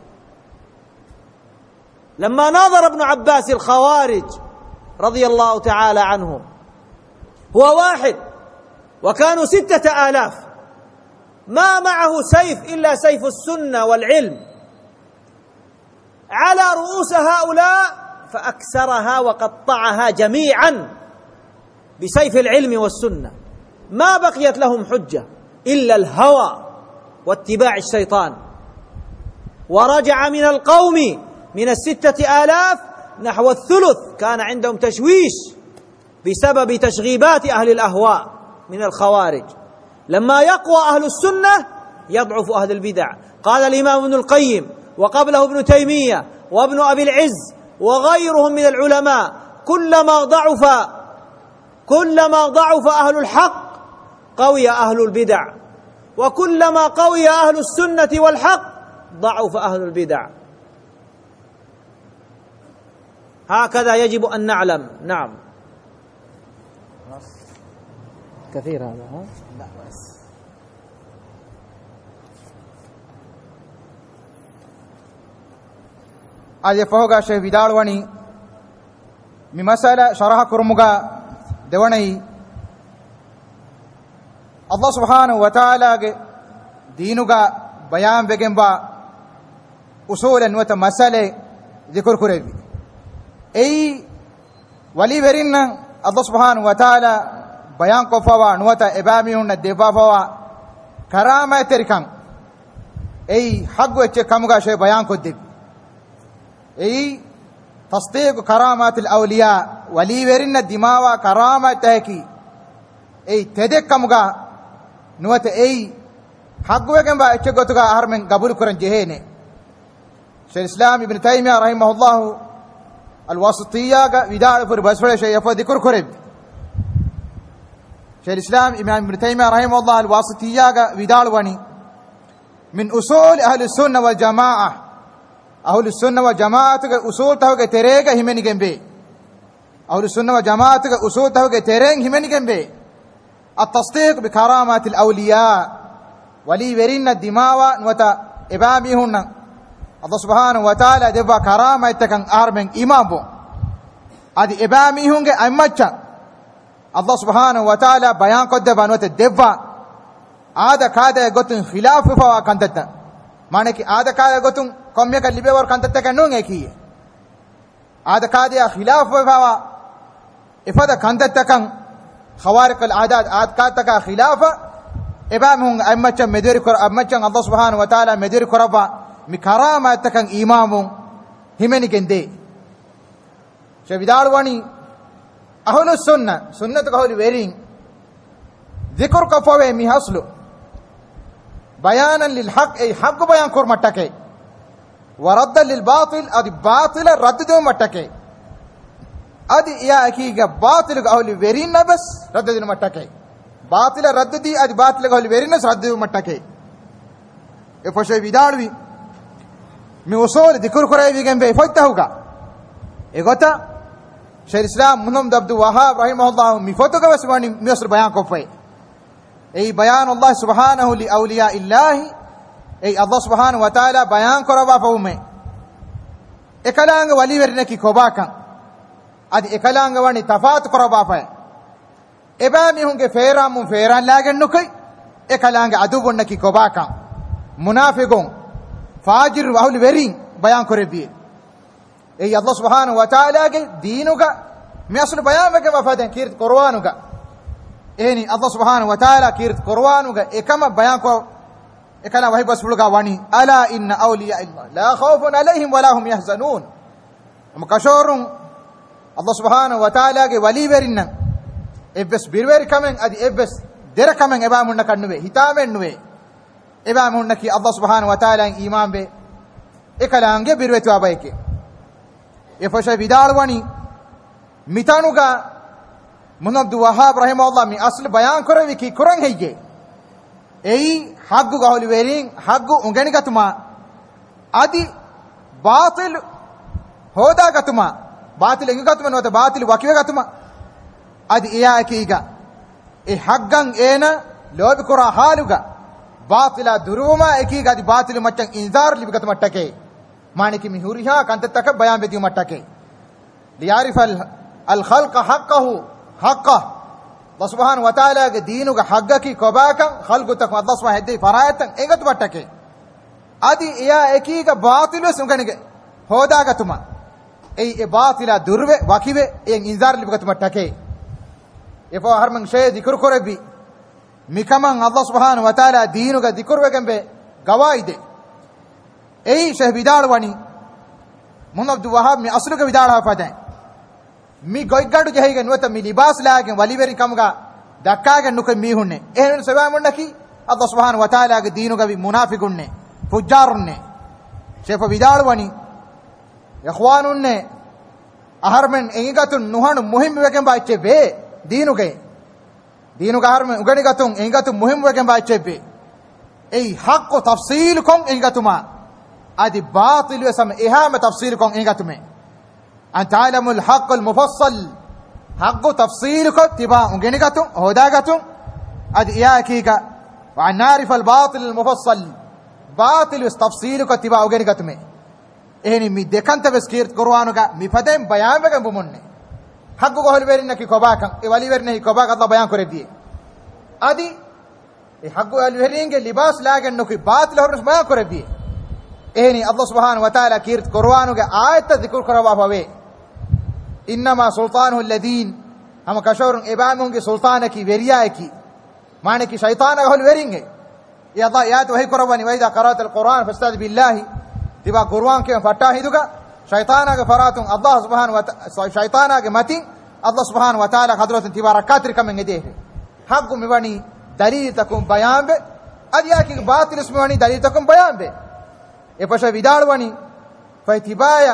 لما ناظر ابن عباس الخوارج رضي الله تعالى عنهم، هو واحد وكانوا 6000، ما معه سيف إلا سيف السنة والعلم، على رؤوس هؤلاء فأكسرها وقطعها جميعا بسيف العلم والسنة، ما بقيت لهم حجة إلا الهوى واتباع الشيطان. ورجع من القوم من 6000 نحو الثلث كان عندهم تشويش بسبب تشغيبات أهل الأهواء من الخوارج. لما يقوى أهل السنة يضعف أهل البدع. قال الإمام ابن القيم وقبله ابن تيمية وابن أبي العز وغيرهم من العلماء: كلما ضعف أهل الحق قوي أهل البدع، وكلما قوي أهل السنة والحق ضعف أهل البدع. هكذا يجب أن نعلم. نعم، كثير هذا. لا بس आज फहोगा शे विदाळवणी मी मसाला शरह कुरमुगा देवणई अल्लाह सुब्हानहु व तआला गे दीनुगा बयान बेगेंबा उसूलन व मसले जिक्र कुरेबी एई वली वेरिन अल्लाह सुब्हानहु व तआला बयान को फवा नुवता एबामी उन देबा फवा करामा तेरिकं एई हग वच्चे कमुगा शे बयान को दे أي تصديق كرامات الأولياء ولي ورنا دماء كرامات هكي أي تدكمغا نوات أي حقوة كم بأشجعتها أهرمن قبول كرن جهنة شيخ الإسلام ابن تيمية رحمه الله الواسطية وداع فر بس فر شيء يفضل ذكر كرب شيخ الإسلام ابن تيمية رحمه الله الواسطية وداع وني من أصول أهل السنة والجماعة أهل السنة والجماعة أصول تهوك تريغ همني جنبه أهل السنة والجماعة أصول تهوك تريغ همني جنبه التصديق بكرامات الأولياء ولي ورنا الدماء نوتا إباميهن الله سبحانه وتعالى دفع كرامة تكن أرمن إمامه أدي إباميهن أمتشا الله سبحانه وتعالى بيان قد بانوت الدفع هذا كذا يقولون خلاف فوا كنتتا معنى هذا كذا يقولون كم يكلي بور كنتتا كنون يكيه هذا كذا خلاف فوا إفاده كنتتا كن خوارق العادات هذا كذا خلافه إبامهم أمتشا مدير كر أمتشا الله سبحانه وتعالى مدير كرفا مكرامة تكن إمامهم همني كندي شبيدار واني أهل السنة سنة كهول ويرين ذكر كفوه ميحصلو بيانا للحق أي حق بيان كور متكي ورد للباطل أدي باطل رد دو متكي أدي يا أكيد باطل كهول ويرين بس رد دو متكي باطل رد دي أدي باطل كهول ويرين رد دو متكي إفشي بيداروي من وصول ذكر كراي بيجن بيفتهوكا إغوتا شيخ الإسلام منهم عبد الوهاب رحمه الله مفتوكا بس ماني مصر بيان كفاي أي بيان الله سبحانه لأولياء الله أي الله سبحانه وتعالى بيان كربا فهمه إكلانغ ولي ورنكي كوباكا أدي إكلانغ واني تفات كربا فاي إبامي هنگه فيران من فيران لاغن نكي إكلانغ أدوب نكي كوباكا منافقون فاجر وأهل ورين بيان كربيه أي الله سبحانه وتعالى دينك ميصل بيان بك مفادن كيرت قرآنك إني الله سبحانه وتعالى كيرت قرآنك إكما بيان كو إكنا وهي بس بلغا واني ألا إن أولياء الله لا خوف عليهم ولا هم يحزنون مكشور الله سبحانه وتعالى ولي ورين إبس بيرور كمن أدي إبس در كمن إبامنا كنوه هتامن نوه إبامنا كي الله سبحانه وتعالى إيمان به إكلانge بيروتوا بايك يفشى بدالواني ميتانوغا من عبد الوهاب رحمه الله من أصل بيان كروي كي كران هيجي أي حقو قهولي ويرين حقو أنغاني كتما أدي باطل هودا كتما باطل إنغ كتما نوتا باطل وكيو كتما أدي إياه كيغا إي حقان إينا لو بكرا حالوغا باطلا دروما إكيغا دي باطل مچن إنذار لبي كتما تكي مانك مهورها كانت تك بيان بديو متكي ليعرف الخلق حقه حقه الله سبحانه وتعالى دينك حقك كوباك خلقك الله سبحانه هدي فرايتن ايغت متكي ادي يا اكيغ باطل سنگنگه هوداغتما اي باطلا دروه وكيبه ان انذار لبكت متكي يفو هرمن شيء ذكر كربي مكمن الله سبحانه وتعالى دينك ذكر وگمبه گوايده أي شيخ بدالواني من عبد الوهاب من أصله بدالها فدان مي غيغادو جهيغن نوتا مي لباس لاغن وليورين كمغا دكاغن نوك ميهونه اهن سبامنكي الله سبحانه وتعالى دينوغا بي منافقون فجارون شيخ بدالواني اخوانون اهرمن ايغاتون نوهن مهم وگن باچه بي دينوغا هرمن uganigатun ايغاتون مهم وگن باچه بي اي حق تفصيلكم ايغاتما ادي باطل وسم اهام تفصيلكم انغتمه ان تعلم الحق المفصل حق تفصيلكم تبا انغنغتم هداغتم ادي ياكيكا وان نعرف الباطل المفصل باطل وتفصيلكم تبا انغنغتمه ehni mi dekanta beskirt qur'anuga mi fadem bayan begam bumunne haggu go holwerinna ki kobakan e waliwerne ki kobak Allah bayan kore diye adi e haggu alweringe libas lagen no ki batil horus bayan kore diye ehni Allah subhanahu wa ta'ala kirt qur'anuga ayat dhikr karawa bawe inma sultanuhu alladhin ham kashurun ibamunge sultanaki veriyaki mane ki shaytana holweringe ya Allah ayat wahi korawani wa idha qara'ta alquran fastad billahi تبا قرآن کے فٹا ہی دگا ಶೈತಾನಗೆ ಫರಾತುಂ ಅಲ್ಲಾಹ್ ಸುಬ್ಹಾನಹು ವ ತಆಲಾ ಶೈತಾನಗೆ ಮತಿಂ ಅಲ್ಲಾಹ್ ಸುಬ್ಹಾನಹು ವ ತಆಲಾ ಹದ್ರತನ್ ತಿಬಾರಕಾತ್ರಿ ಕಮೆಂಗೆ ದೇಹೆ ಹಗ್ಗು ಮಿವನಿ ದಲೀಲ್ ತಕುಂ ಬಯಾಂಬೆ ಅದಿಯಾಕಿ ಬಾತಿಲ್ ಸ್ಮಿವನಿ ದಲೀಲ್ ತಕುಂ ಬಯಾಂಬೆ e pasha vidalwani faitibaya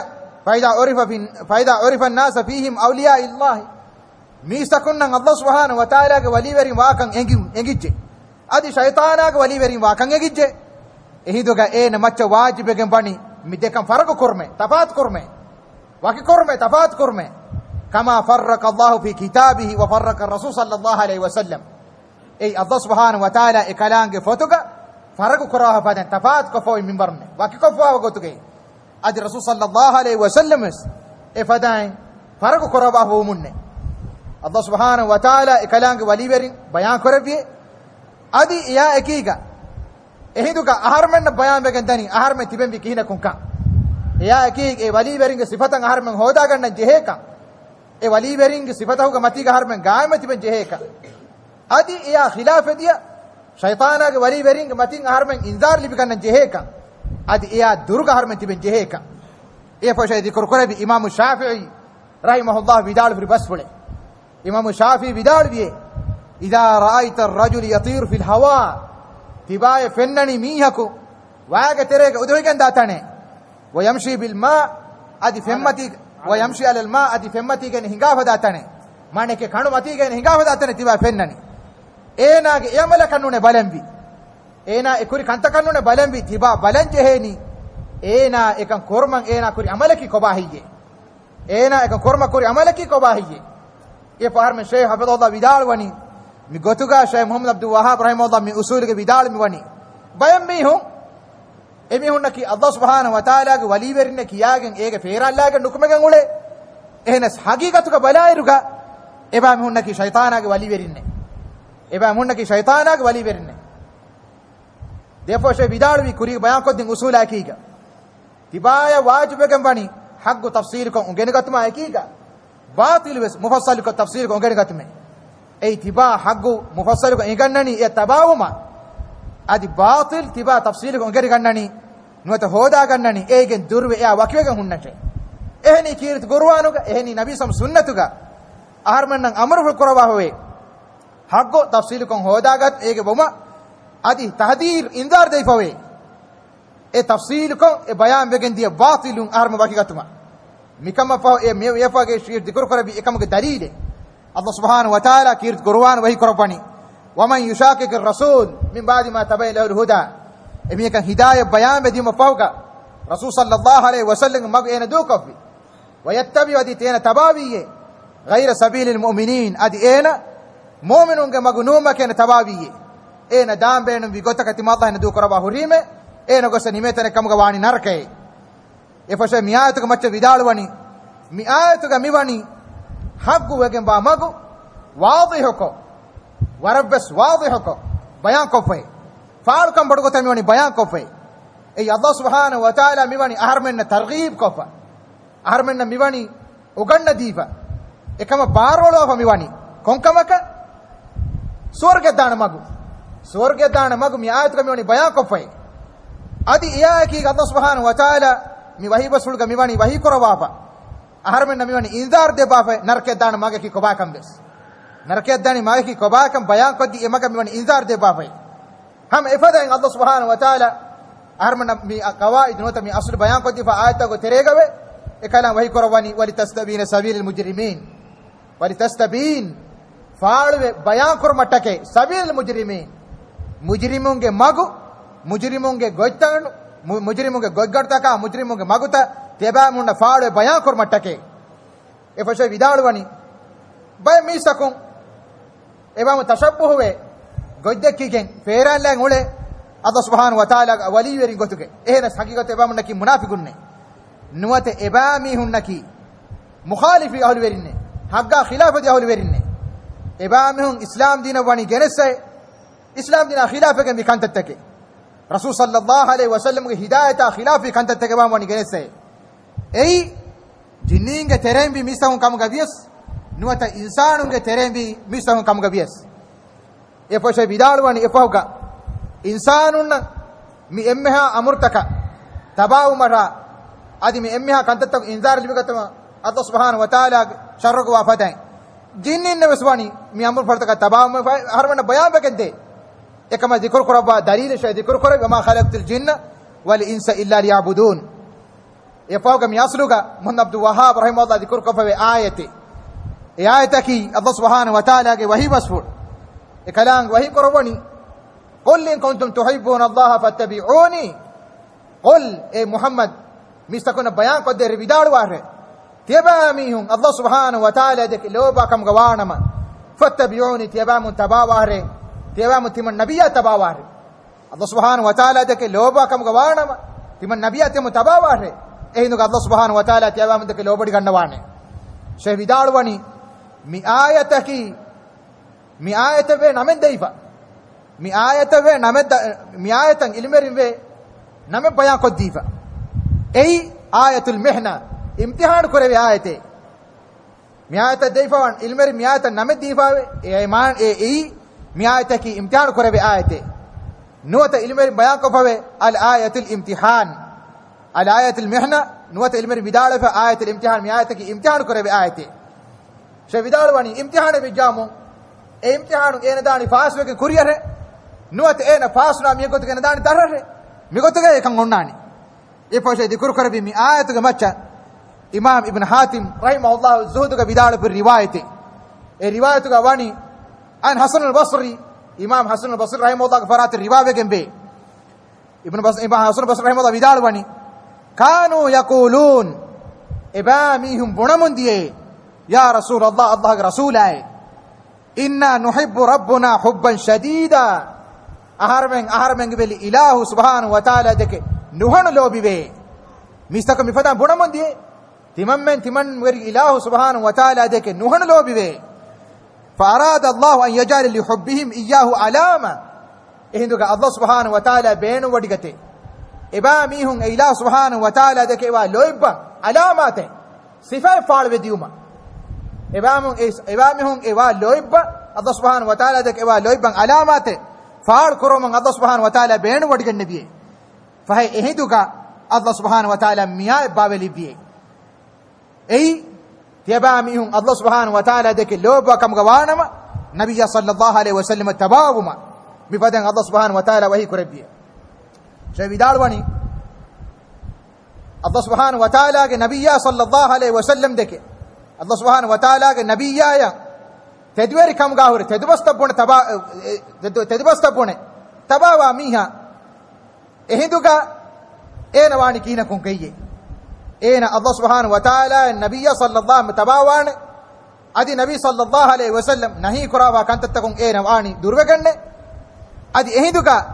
faida urifa an-nas fihim awliya Allah misakunnan Allah subhanahu wa ta'ala ge waliweri wakan engijje adi shaytana ge waliweri wakan engijje ehidoga ena macca wajibegen bani midekam faraku kurme tafat kurme waki kurme tafat kurme kama farraqa Allah fi kitabihi wa farraqa ar-rasul sallallahu alaihi wasallam ei Allah subhanahu wa ta'ala e kalange fotoga faraku kuraha padan tafat ko foi minbarne waki ko fo gotuge adi rasul sallallahu alaihi wasallam e fadain faraku kuraba ho munne Allah subhanahu wa ta'ala e kalange waliweri bayan korabi adi ya ekiga ehiduga aharmen bayan begen dani aharmen tiben bi kihina kunka ya ekig e waliweringe sifatan aharmen hoda ganna jeheka e waliweringe sifatahuga matiga aharmen gaayme tiben jeheka adi ya khilaf diya shaytana ge waliweringe matin aharmen inzar libi ganna jeheka adi ya durga aharmen tiben jeheka e poshay dikor korabi imam shafi'i rahimahullah bidal fi basfule imam shafi'i bidal biye idha ra'aita ar-rajul yatir fi al-hawa tibaye fennani mihaku waage terege udohigen datane wa yamshi bil ma adi femmati wa yamshi ala al ma adi femmati gen hingafa datane maneke kanu mati gen hingafa datane tibaye fennani eenage yamala kannune balembi eena ekuri kanta kannune balembi tiba balanje heni eena ekan korman eena kuri amalaki kobahiye eena ekan korma kuri amalaki kobahiye ye farme sheikh hafidullah bidalwani mi gotuga sheikh muhammad abdul wahhab rahimahullah mi usul ge bidal mi wani bayam mi hu emi hunnaki Allah subhanahu wa ta'ala ge wali werinne kiyagen ege feeralla ge nukumegen ule ehnes haqiqatu ge balairuga eba mi hunnaki shaytana ge wali werinne eba mi hunnaki shaytana ge wali werinne defo sheikh bidal wi kuri bayan ko din usul akiga tibaya wajibegen bani haqq tafsir ko ungene gatma akiga batil wes mufassal ko tafsir ko ungene gatme ei tiba haggu mufassal ko engannani e tabawuma adi batil tiba tafsil ko ngari gannani nuwata hoda gannani egen durwe ya wakiwegen hunnate ehni kirit gurwanuga ehni nabi sam sunnatuga aharmannan amru quraba howe haggu tafsil ko hodagat ege boma adi tahdir inzar dei fawe e tafsil ko e bayan begen dia batilun aharma wakigatuma mikama fa e me yafage shir dikur korabi ekamge dalile Allah subhanahu wa ta'ala kirt Qur'an wahi korabani waman yushakik ar-rasul min ba'di ma tabayyana lahu al-huda emi kan hidayah bayan be dima fawga rasul sallallahu alaihi wasallam mag ena do kafi wa yattabi adi tena tabawiye ghayra sabil al-mu'minin adi ena mu'minun ge magnuma ken tabawiye ena dambe no bi gota katima Allah ena do koraba hurime ena gosa nimetane kamga wani narke e fasha miayatu ga macce vidalwani miayatu ga miwani haggu wegen ba magu wadihoko warabbas wadihoko bayan kofay faal kam badgo tamani bayan kofay ei Allah subhanahu wa ta'ala miwani aharmenna targhib kofa aharmenna miwani uganna diva ekama barolo fa miwani konkamaka swarga dana magu mi ayat kam miwani bayan kofay adi iya ki Allah subhanahu wa ta'ala mi wahi basulga miwani wahi korawafa aharmen namiwani inzar de bafe narke dan mage ki kobakam bes narke dani mage ki kobakam bayan kodi emaga miwani inzar de bafe ham ifada in Allah subhanahu wa ta'ala aharmen mi qawaid nota mi asl bayan kodi fa ayata go teregawe e kala wahi korwani wali tastabina sabil al mujrimin wali tastabin faalwe bayan kormatake sabil al mujrimin mujrimunge magu mujrimunge goittanu mujrimunge goggartaka mujrimunge maguta teba munna faale bayan kormatake e fashe vidalwani bay misakun ebam tashabbuhwe goddekkigen feerallen ule Allah subhanahu wa ta'ala wali werin gotuge ehna haqiqat ebam naki munafiqunne nuwate ebami hunnaki mukhalifi ahli werinne hagga khilafati ahli werinne ebami hun islam dina wani genesse islam dina khilafake mi kantattake rasul sallallahu alaihi wasallam ge hidayata khilafi kantattake ebam wani genesse ei jinninge terembi misahun kam gavies nuwata insanunge terembi misahun kam gavies e poshe bidalwani e fawga insanun mi emmeha amurtaka tabawu mara adi mi emmiha kantatta inzar libgatama Allah subhanahu wa ta'ala sharrugo wafatai jinnin ne waswani mi amur fartaka tabam harmana bayan bakente ekama zikr quraba dalil shay zikr quraba ma khalaqtul jinna wal insa illa liya'budun yafawga mi asluga mun abdul wahhab rahimahullah zikr qafa ayati ayataki Allah subhanahu wa ta'ala ge wahi wasfur ekalang wahi qorobani qul in kuntum tuhibbuna Allah fattabi'uni qul e Muhammad mistakuna bayan ko de ribidalu wahre tiyabamihum Allah subhanahu wa ta'ala de loba kam gawanama fattabi'uni tiyabamun tabawahre tiyabamun timan nabiyya tabawahre Allah subhanahu wa ta'ala de loba kam gawanama timan nabiyya timan tabawahre ehindu Allah subhanahu wa ta'ala tiyabamun de lobadi gannawane shehbidalu wani mi ayataki mi ayatave namen deifa mi ayatave namen mi ayatan ilmerinve namen bayan ko difa ei ayatul mihna imtihan koreve ayate mi ayata deifa ilmer mi ayata namen difa e man ei mi ayataki imtihan koreve ayate nuwata ilmer bayan ko fave al ayatul imtihan al ayatul mihna nuwata ilmer bidala fa ayatul imtihan mi ayataki imtihan koreve ayate shebidal wani imtihane bijamu e imtihanu ena dani faas weke kuriyare nuwat ena faasuna mi gotu ena dani darare mi gotu ge kan onnani e poshe dikur karabi mi ayatu ga macha imam ibn hatim rahimahullah zuhud ga bidal bir riwayati e riwayatu ga wani an hasan al basri imam hasan al basri rahimahullah ga farat riwaye gembe ibn hasan al basri rahimahullah bidal wani kanu yaqulun ibamihum bunamundiye ya rasul Allah Allah rasul ay inna nuhibbu rabbuna hubban shadida aharmen gebeli ilahu subhanahu wa ta'ala deke nuhanu lobibe mistaka mi fada bunamundi timan weri ilahu subhanahu wa ta'ala deke nuhanu lobibe fa arada Allah an yaj'al li hubbihim iyyahu alama ehinduga Allah subhanahu wa ta'ala beenu wadigate ibamihum ilahu subhanahu wa ta'ala deke wa loibba alamate sifai falwe diuma ibamihum ewa loibba Allah subhanahu wa ta'ala dek ewa loibban alamate faal koromang Allah subhanahu wa ta'ala beenu wadigan nabiye fahay ehiduka Allah subhanahu wa ta'ala miya babeli biye ei tiyabamihum Allah subhanahu wa ta'ala dek loibba kam gawanama nabiyya sallallahu alaihi wasallam tabawuma bifadan Allah subhanahu wa ta'ala wahi korbiye shebidal wani Allah subhanahu wa ta'ala ke nabiyya sallallahu alaihi wasallam dek Allah subhanahu wa ta'ala ke nabiyya tedweri kam gahure tedbastabone tabawa miha ehinduga ena wani kina kun kayye ena Allah subhanahu wa ta'ala nabiyya sallallahu tabawane adi nabi sallallahu alaihi wasallam nahi kurawa kantattakun ena wani durweganne adi ehinduga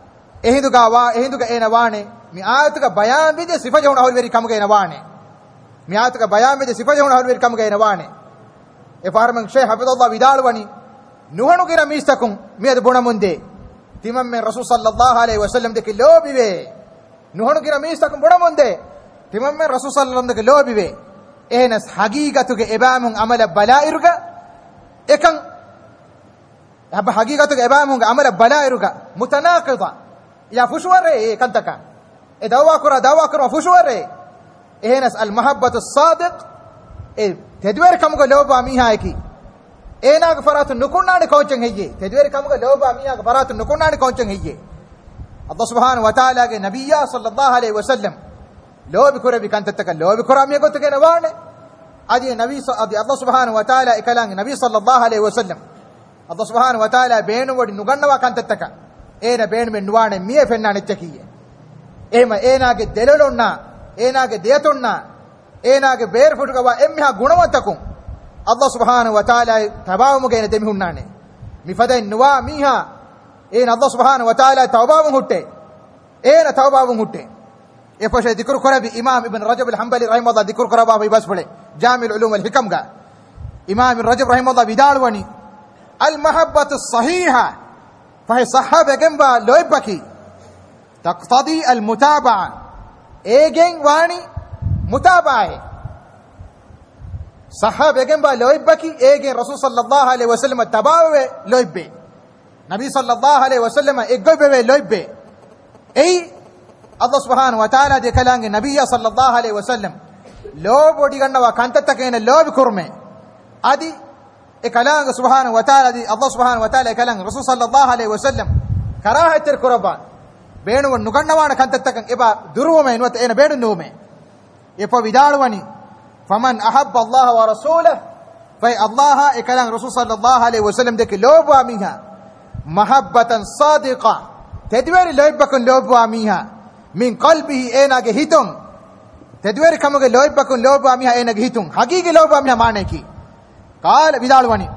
ena wane mi ayatuga bayan bide sifa jawna holveri kam ena wane miyaat ka bayan me sifa jawna halwer kam gaina wane e farman sheikh hafidullah bidal wani nuhanu gira mistakum miyad bona munde timam men rasul sallallahu alaihi wasallam de lobi be nuhanu gira mistakum bona munde timam men rasul sallallahu alaihi wasallam de lobi be enas haqiqatu ge ebamun amala balairuga ekan hab haqiqatu ge ebamun amala balairuga mutanaqida ya fushware kantaka e dawa kura fushware ehenas al mahabbatu sadiq e tedwer kam go loba mi haiki ena ga faratu nukunna ni konchen heye tedwer kam go loba mi ga faratu nukunna ni konchen heye Allah subhanahu wa ta'ala ge nabiyya sallallahu alaihi wasallam lobi kore bi kantatta lobi kora mi go tege nawane adi nabi Allah subhanahu wa ta'ala ikalang nabi sallallahu alaihi wasallam Allah subhanahu wa ta'ala beenu wadi nugannawa kantatta ena beenu men nuwane mi fenna nettiye ema ena ge delolonna eenaage deetonna eenaage beer futugawa emmiha gunawatakum Allah subhanahu wa ta'ala tabawu geene demi hunnane mi faday nuwa miha een Allah subhanahu wa ta'ala tabawu hutte een tabawu hutte e poshe dikru korabi imam ibn rajab al-hanbali rahimahullah dikru koraba bi basbule jami' al-ulum al-hikam ga imam ibn rajab rahimahullah bidal wani al-mahabbatu as-sahiha fa sahaba gamba loibaki taqtadi al-mutaba'a egen wani mutabae sahaba egen ba loibaki egen rasul sallallahu alaihi wasallam tabawe loibbe nabi sallallahu alaihi wasallam eggobe loibbe ei Allah subhanahu wa ta'ala de kalange nabiyya sallallahu alaihi wasallam lob odi gannawa kantata kene lob kurme adi e kalange subhanahu wa ta'ala di Allah subhanahu wa ta'ala kalange rasul sallallahu alaihi wasallam karahatir kuraba beenu nugannawana kantata kan eba durume enwata ena beenu nume epo vidalwani faman ahabba Allah wa rasulahu fa Allah e kalange rasul sallallahu alaihi wasallam de lob wa miha mahabbatan sadiqa tedweri loibakun lob wa miha min qalbihi enage hitun tedweri kamuge loibakun lob wa miha enage hitun hagige lob wa miha maane ki qala vidalwani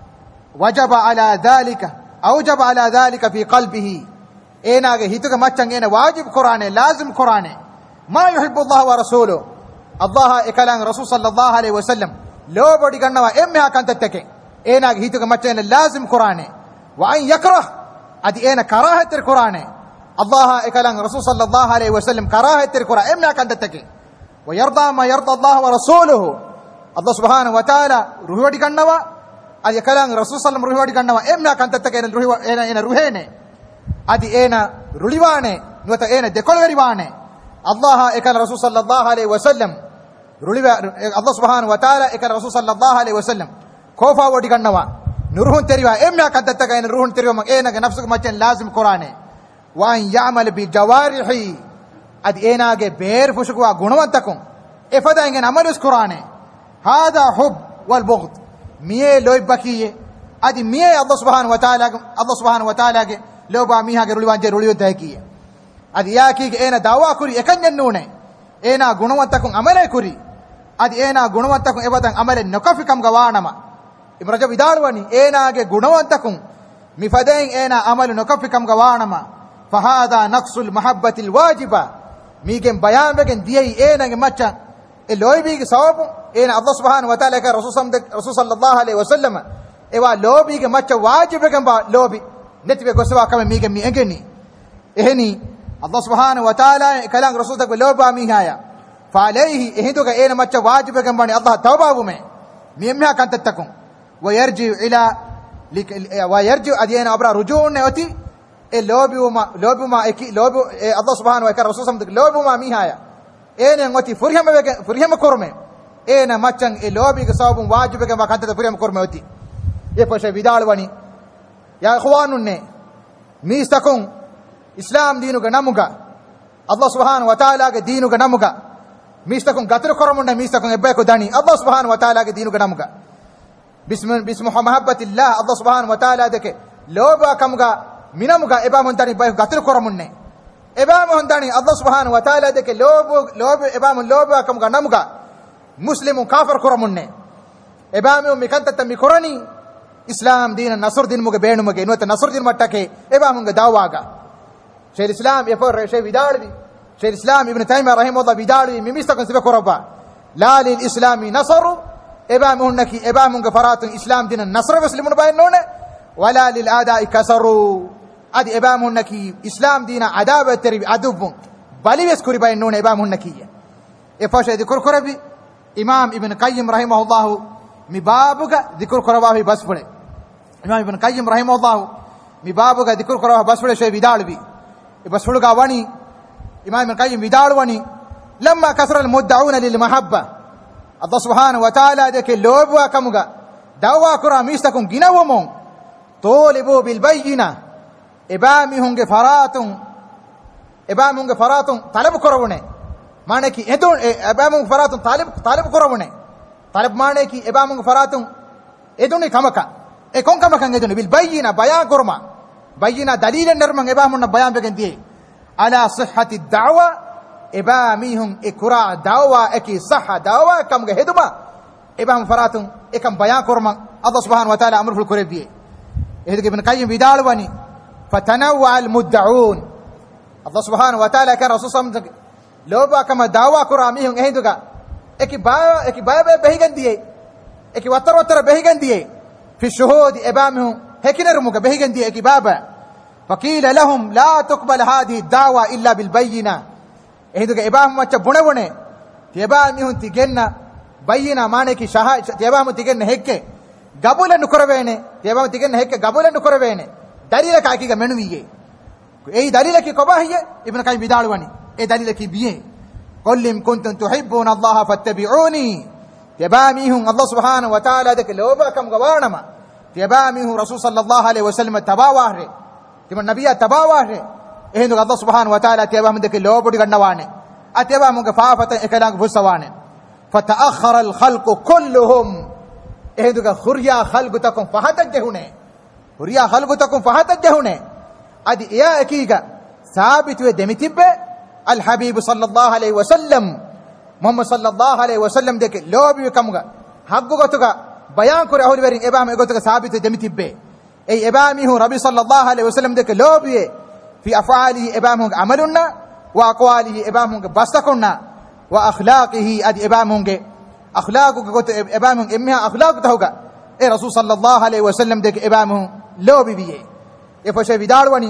wajaba ala dhalika awjaba ala dhalika fi qalbihi enage hituge maccan ena wajib qur'ane lazim qur'ane ma yuhibbu Allah wa rasuluhu Allah ekalan rasul sallallahu alaihi wasallam lobodi gannawa emme hakantatteke enage hituge maccan lazim qur'ane wa an yakrah adi ena karahatir qur'ane Allah ekalan rasul sallallahu alaihi wasallam karahatir qur'ane emme hakantatteke wa yarda ma yarda Allah wa rasuluhu Allah subhanahu wa ta'ala ruhodi gannawa adi ekalan rasul sallallahu ruhodi gannawa emme hakantatteke ena ruhene adi ena ruliwane nuata ena dekolveriwane Allah ekal rasul sallallahu alaihi wasallam ruliwa Allah subhanahu wa ta'ala ekal rasul sallallahu alaihi wasallam kofa wodi gannawa nuruhun teriwa emma kadatta ena ruhun teriwa mag ena ga nafsu macen lazim qur'ane wa an ya'mal bi jawarihi adi ena ge ber fushukwa gunwantakum efada ingen amalus qur'ane hada hub wal bughd miye loibakiye adi miye Allah subhanahu wa ta'ala ge loba miha ge ruliwan je ruliyo takiye adi yaki ge ena dawa kuri ekanyen nune ena gunwantakum amale kuri adi ena gunwantakum ebadan amale nokafikam gawanama imraja vidalwani ena ge gunwantakum mifadain ena amalu nokafikam gawanama fahada naqsul mahabbatil wajiba migen bayan begen diyei ena ge macha eloibi ge sawabu ena Allah subhanahu wa ta'ala ka rasul sallallahu alaihi wasallam ewa lobi ge macha wajibe ge ba lobi netibe goswa kama migen mi engeni ehni Allah subhanahu wa ta'ala kalang rasul tak loba mi haya fa alayhi ehidu ga ena macha wajibe ge bani Allah tawba bume mi emha kan tattakum wa yarji adiyana abra rujun oti lobi ma eki lobi Allah subhanahu wa ta'ala rasul sam tak lobi ma mi haya ene ngoti furhama korme ena machan lobi ge sabun wajibe ge kan tatta furhama korme oti e poshe vidalwani ya ikhwanunne mistakun islam diinuga namuga Allah subhanahu wa ta'ala ge diinuga namuga mistakun gatru koromunda mistakun ebbe ko dani Allah subhanahu wa ta'ala ge diinuga namuga bismu mahabbatillah Allah subhanahu wa ta'ala deke loba kamuga minamuga eba mon dani bay gatru koromunne eba mon dani Allah subhanahu wa ta'ala deke lobo eba mon loba kamuga namuga muslimun kafir koromunne eba mon mikanta tammi korani islam din nasr din muge beenu muge no ta nasr din mattake eba mon ga dawaga شيخ الإسلام يفر شيخ بداربي شيخ الإسلام ابن تيمية رحمه الله بداربي مميستكن سبك ربا لا للإسلام نصر إبامهنك إبامهن فرات الإسلام دين النصر فسلمون باينون ولا للآداء كسروا أدي إبامهنك إسلام دين عدابة تربي عدوب بلي يذكر باينون إبامهنك يفر شيخ ذكر كربي إمام ابن قيم رحمه الله مبابك ذكر كرباه بسفله إمام ابن قيم رحمه الله مبابك ذكر كرباه بسفله شيخ بداربي بس فلقا واني إمام القيم بدار واني لما كثر المدعون للمحبة الله سبحانه وتعالى ذلك اللوب وكمغا دعوا كرا ميستكم جنومون طولبوا بالبينة إبامهم فرات طلب كرونه معنى كي إدون إبامهم فرات طالب كرونه طالب معنى كي إبامهم فرات إدون كمكا إكون كمكا إدون بالبينة بيان كرما بينا دليل النرمن إبامنا بيان بجنديه على صحة الدعوة إباميهم إكراء دعوة إكي صحة دعوة كم جهدما إبام فراتهم إكم بيان كرما الله سبحانه وتعالى أمر في الكريبية إهدك ابن قيم بدالواني فتنوع المدعون الله سبحانه وتعالى كان رسول صلى لوبا كما دعوة كراميهم إهدك إكي بايا بهيجنديه إكي وتر بهيجنديه في الشهود إبامهم هيك نرمك بهيجنديه إكي بابا فقيل لهم لا تقبل هذه الدعوة إلا بالبينة إهدك إبامهم وتبونه تيبامهم تجنة بينة مانك شهادة تيبامهم تجنة هيك قبول نكربينه تيبامهم تجنة هيك قبول نكربينه دليلك عكيك منويه أي دليلك كباهية ابن قيم بدالواني e dalila ki biye qul in kuntum tuhibbuna Allah fattabi'uni tebamihun Allah subhanahu wa ta'ala de ke loba kam gawanama tebamihun rasul sallallahu alaihi wasallam tabawahre timan nabiya tabawahre ehindu Allah subhanahu wa ta'ala tebam de ke lobudi gannawane ateba mun ge faafata ekalang busawane fata'akhkhara al khalqu kulluhum ehindu ge khurya khalqu takum fahatajhune khurya khalqu takum fahatajhune adi ya akiga sabitu demitibbe al habib sallallahu alaihi wasallam muhammad sallallahu alaihi wasallam de ke lobi kamuga haggu gotuga bayan kore ahuli verin ebam egotuga sabitu demitibbe ei ebami hu rabbi sallallahu alaihi wasallam de ke lobi fi af'alihi ebam hu amalunna wa aqwalihi ebam hu bastakonna wa akhlaqihi adi ebam hu akhlaqu gotu ebam hu emha akhlaq tahuga e rasul sallallahu alaihi wasallam de ke ebam hu lobi biye e fashe vidalwani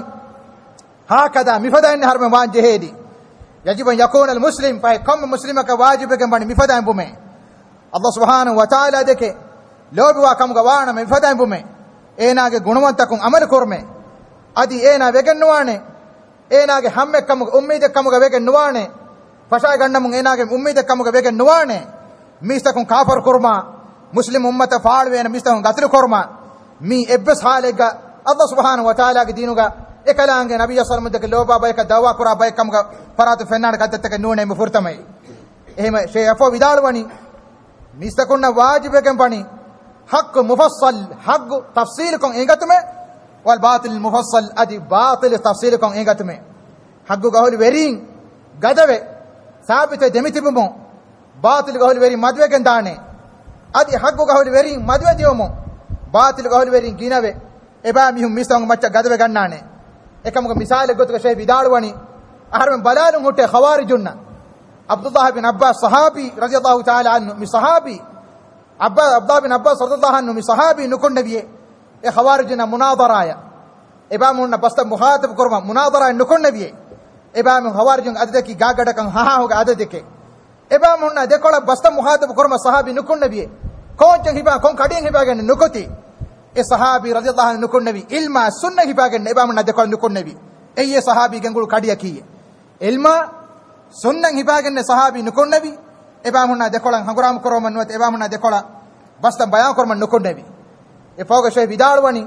hakada mifada in harme wan jehedi yajib an yakuna al muslim fa kam muslima ka wajib ke bani mifada in bume Allah subhanahu wa ta'ala de ke lobi wa kam gawana mifada in bume ena ge gunawanta kun amal korme adi ena vegennuwane ena ge hamme kam ummide kam ge vegennuwane fasha gannamun ena ge ummide kam ge vegennuwane mista kun kafir korma muslim ummata faalwena mista kun gatlu korma mi ebbes halega Allah subhanahu wa ta'ala ge dinuga ekalange nabiy sallallahu alaihi wasallam loba bay ka dawa kura bay kam ga farat fennan ka tette nune me furtamai ehma shay afo vidalwani mista kunna wajib ke pani haqq mufassal haqq tafsil kon engatume wal batil mufassal adi batil tafsil kon engatume haqq gaholi verin gadave sabite demitibumo batil gaholi verin madwe gen daane adi haqq gaholi verin madwe diomo batil gaholi verin ginave eba mihum mistang macca gadave gannane ekamuga misale gotuga shay vidalwani aharme balalun hutte khawarijunna abdullah bin abbas sahabi radiyallahu ta'ala anhu mi sahabi abdullah bin abbas radiyallahu anhu mi sahabi nukun nabiye e khawarijuna munadaraya ebamunna basta muhatab kurma munadaraya nukun nabiye ebamun khawarijun adadeki gagada kan ha hoga adadeke ebamunna dekola basta muhatab kurma sahabi nukun nabiye kon hiba kon kadin hiba gen nukuti e sahabi radiyallahu anhu nukun nabi ilma sunna hiba gen ebamunna dekola nukun nabi eye sahabi gengulu kadiya kiye ilma sunna hiba gen sahabi nukun nabi ebamunna dekola hanguram koroman wat ebamunna dekola basta bayan korman nukun nabi e foga shay vidalwani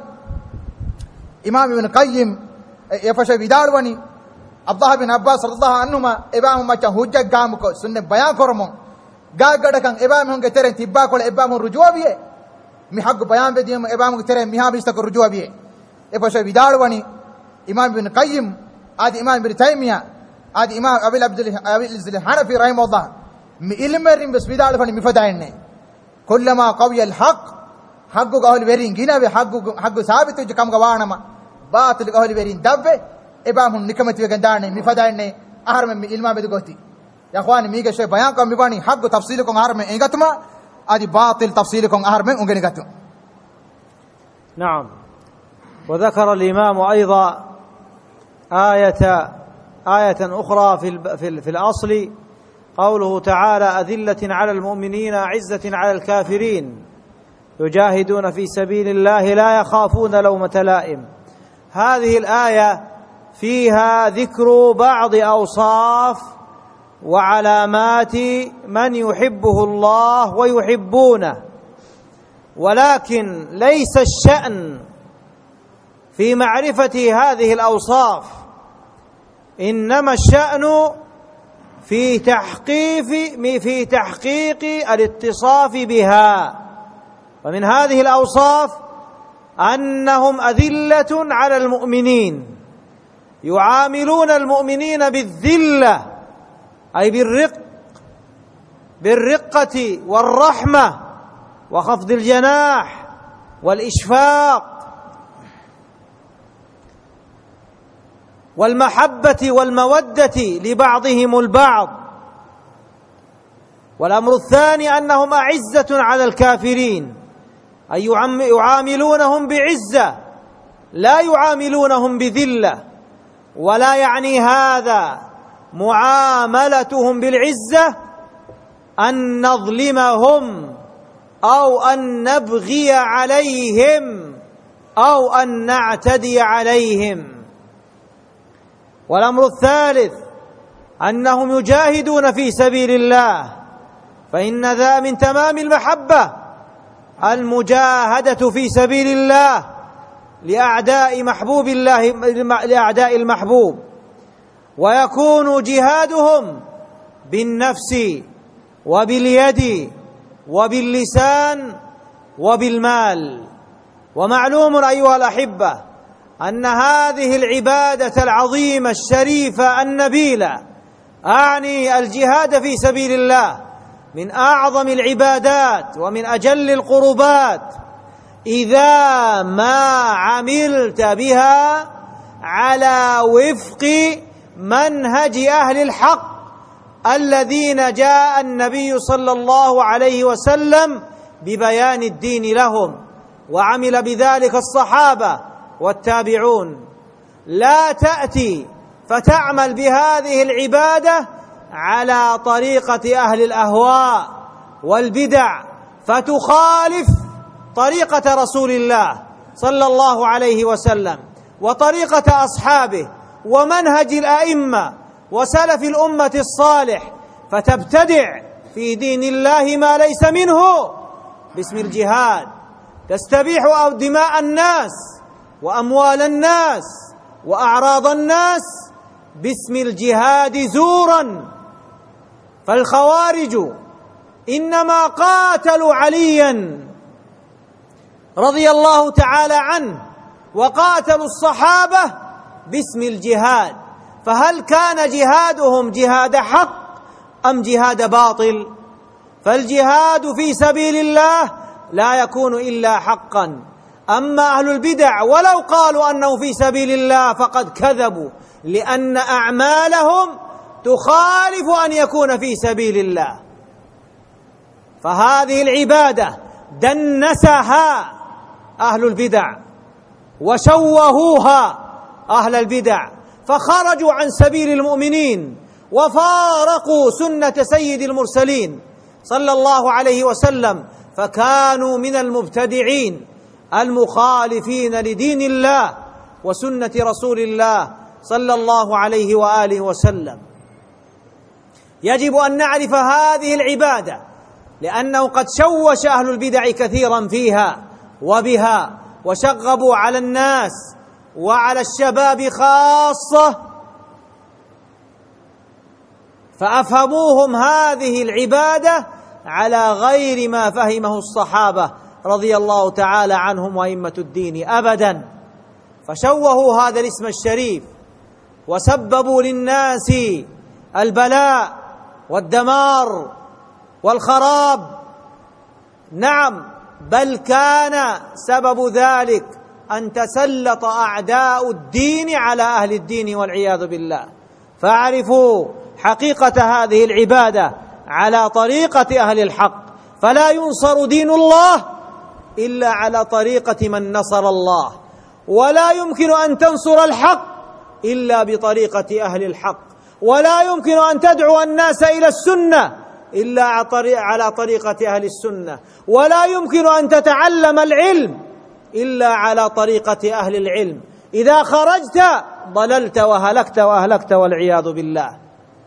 imam ibn qayyim e fashay vidalwani abdullah bin abbas radhiyallahu anhuma ebam macha hujja gam ko sunne bayan kormon gagada kan ebam honge tere tibba ko ebam rujuwabiye mi hagg bayan be diem ebam tere mi ha bista ko rujuwabiye e fashay vidalwani imam ibn qayyim adi imam ibn taymiya adi imam abil abdul hanafi rahimahullah mi ilmerim bes vidalwani mi fadainne kullama qawiya al haqq haggu gaholi verin ginave haggu sabitu kam gawanama batil gaholi verin dabbe ebam hun nikamati we gandane mi fadainne aharme mi ilma bedu goti ya khwani mi ge shay bayan kam mi bani haggu tafsil kon aharme engatuma adi batil tafsil kon aharme ungeni gatu نعم وذكر الإمام أيضا آية أخرى في الأصل قوله تعالى أذلة على المؤمنين عزة على الكافرين يجاهدون في سبيل الله لا يخافون لومة لائم. هذه الآية فيها ذكر بعض أوصاف وعلامات من يحبه الله ويحبونه، ولكن ليس الشأن في معرفة هذه الأوصاف، إنما الشأن في تحقيق الاتصاف بها. ومن هذه الأوصاف أنهم أذلة على المؤمنين، يعاملون المؤمنين بالذلة أي بالرقة والرحمة وخفض الجناح والإشفاق والمحبة والمودة لبعضهم البعض. والأمر الثاني أنهم أعزة على الكافرين، أي يعاملونهم بعزة لا يعاملونهم بذلة، ولا يعني هذا معاملتهم بالعزة أن نظلمهم أو أن نبغي عليهم أو أن نعتدي عليهم. والأمر الثالث أنهم يجاهدون في سبيل الله، فإن ذا من تمام المحبة المجاهدة في سبيل الله لأعداء محبوب الله، لأعداء المحبوب، ويكون جهادهم بالنفس وباليد وباللسان وبالمال. ومعلوم أيها الأحبة أن هذه العبادة العظيمة الشريفة النبيلة، أعني الجهاد في سبيل الله، من أعظم العبادات ومن أجل القربات إذا ما عملت بها على وفق منهج أهل الحق الذين جاء النبي صلى الله عليه وسلم ببيان الدين لهم، وعمل بذلك الصحابة والتابعون. لا تأتي فتعمل بهذه العبادة على طريقة أهل الأهواء والبدع فتخالف طريقة رسول الله صلى الله عليه وسلم وطريقة أصحابه ومنهج الأئمة وسلف الأمة الصالح، فتبتدع في دين الله ما ليس منه باسم الجهاد، تستبيح دماء الناس وأموال الناس وأعراض الناس باسم الجهاد زورا. فالخوارج إنما قاتلوا عليا رضي الله تعالى عنه وقاتلوا الصحابة باسم الجهاد، فهل كان جهادهم جهاد حق أم جهاد باطل؟ فالجهاد في سبيل الله لا يكون إلا حقا. أما أهل البدع ولو قالوا أنه في سبيل الله فقد كذبوا، لأن أعمالهم تخالف أن يكون في سبيل الله. فهذه العبادة دنسها أهل البدع وشوهوها أهل البدع، فخرجوا عن سبيل المؤمنين وفارقوا سنة سيد المرسلين صلى الله عليه وسلم، فكانوا من المبتدعين المخالفين لدين الله وسنة رسول الله صلى الله عليه وآله وسلم. يجب أن نعرف هذه العبادة، لأنه قد شوش أهل البدع كثيرا فيها وبها، وشغبوا على الناس وعلى الشباب خاصة، فأفهموهم هذه العبادة على غير ما فهمه الصحابة رضي الله تعالى عنهم وأئمة الدين أبدا، فشوهوا هذا الاسم الشريف وسببوا للناس البلاء والدمار والخراب. نعم، بل كان سبب ذلك أن تسلط أعداء الدين على أهل الدين والعياذ بالله. فاعرفوا حقيقة هذه العبادة على طريقة أهل الحق، فلا ينصر دين الله إلا على طريقة من نصر الله، ولا يمكن أن تنصر الحق إلا بطريقة أهل الحق، ولا يمكن أن تدعو الناس إلى السنة إلا على طريقة أهل السنة، ولا يمكن أن تتعلم العلم إلا على طريقة أهل العلم. إذا خرجت ضللت وهلكت وأهلكت والعياذ بالله.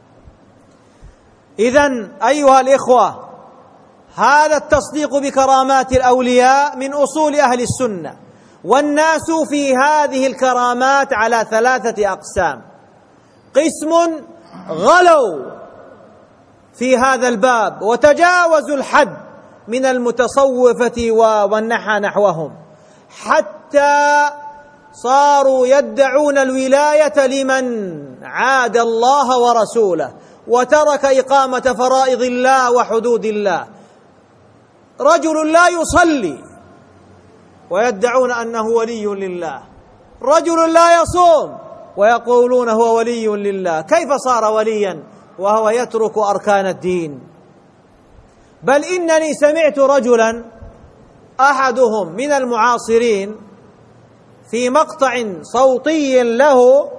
إذن أيها الإخوة، هذا التصديق بكرامات الأولياء من أصول أهل السنة، والناس في هذه الكرامات على 3 أقسام. قسم غلوا في هذا الباب وتجاوزوا الحد من المتصوفة والنحى نحوهم، حتى صاروا يدعون الولاية لمن عاد الله ورسوله وترك إقامة فرائض الله وحدود الله. رجل لا يصلي ويدعون أنه ولي لله، رجل لا يصوم ويقولون هو ولي لله. كيف صار وليا وهو يترك أركان الدين؟ بل إنني سمعت رجلا أحدهم من المعاصرين في مقطع صوتي له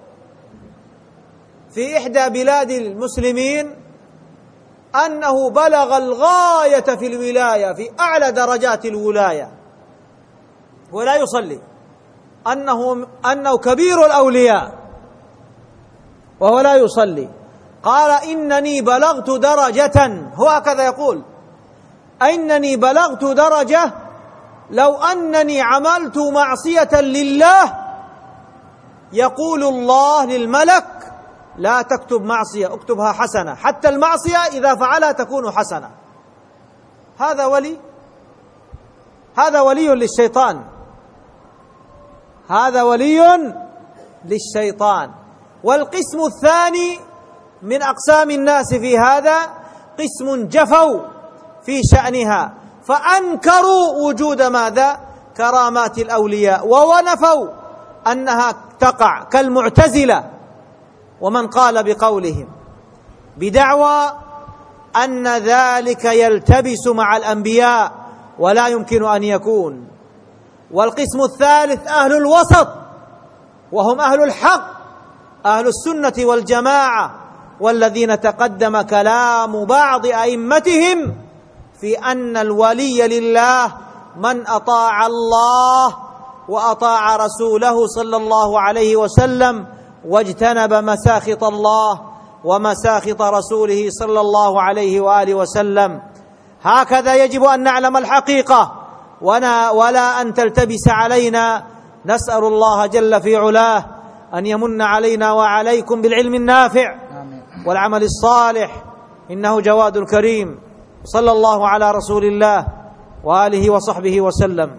في إحدى بلاد المسلمين أنه بلغ الغاية في الولاية، في أعلى درجات الولاية، ولا يصلي، أنه كبير الأولياء وهو لا يصلي، قال إنني بلغت درجة، هو هكذا يقول: إنني بلغت درجة لو أنني عملت معصية لله يقول الله للملك: لا تكتب معصية، اكتبها حسنة، حتى المعصية إذا فعلها تكون حسنة. هذا ولي، هذا ولي للشيطان، هذا ولي للشيطان. والقسم الثاني من أقسام الناس في هذا قسم جفوا في شأنها، فأنكروا وجود ماذا؟ كرامات الأولياء، ونفوا أنها تقع، كالمعتزلة ومن قال بقولهم، بدعوى أن ذلك يلتبس مع الأنبياء ولا يمكن أن يكون. والقسم الثالث أهل الوسط، وهم أهل الحق، أهل السنة والجماعة، والذين تقدم كلام بعض أئمتهم في أن الولي لله من أطاع الله وأطاع رسوله صلى الله عليه وسلم، واجتنب مساخط الله ومساخط رسوله صلى الله عليه وآله وسلم. هكذا يجب أن نعلم الحقيقة ولا أن تلتبس علينا. نسأل الله جل في علاه أن يمن علينا وعليكم بالعلم النافع والعمل الصالح، إنه جواد كريم. صلى الله على رسول الله وآله وصحبه وسلم.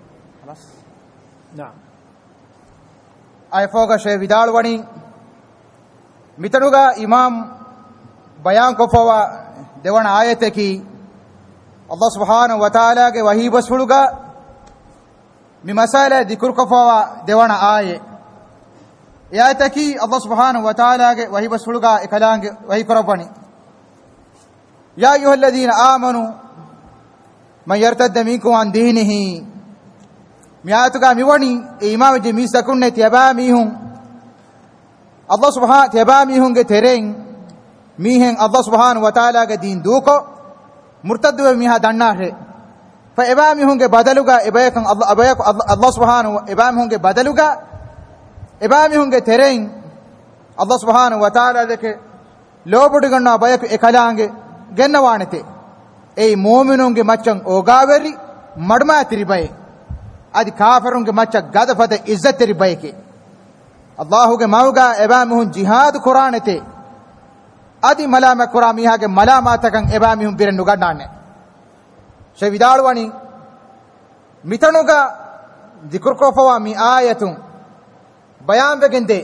نعم. أي فوق شيء بدال وني متنوغا إمام بيان كفوا دون آيتك الله سبحانه وتعالى के वही बस फुलगा मिमसाले दिक्र कफवा देवाना आये या तकी अल्लाह सुब्हानहु व तआला के वही बस फुलगा इकलांगे वही करबनी या अय्युहल्लज़ीना आमनू मन यर्तद्द मिनकुम अन दीनिही मियातुगा मिवनी इमाम जे मिसकुन्ने त्यबा मिहुं अल्लाह सुब्हानहु त्यबा मिहुं के तेरें मिहें अल्लाह सुब्हानहु व तआला के दीन दूको मुर्तद वे मिहा दन्ना है फइबामी होंगे बदलुगा इबायक अल्लाह सुब्हानहु इबामी होंगे बदलुगा इबामी होंगे तेरें अल्लाह सुब्हानहु व तआला देखे लोबुडिगन्ना बयक एकलांगे गेन्नवाणते ए मोमिनुंगे मच्चं ओगावेरी मडमा तिरिबय अदि काफरुंगे मच्च गदफद इज्जत तिरिबयके अल्लाहुगे मौगा इबामी हों जिहाद कुरानते अदि मलाम कुरामिहा के मलामातकं एबामी हुं बिरन नुगन्नाने शविदालवनी मितनुगा जिक्र कोफवा मि आयतुं बयान बेगंदे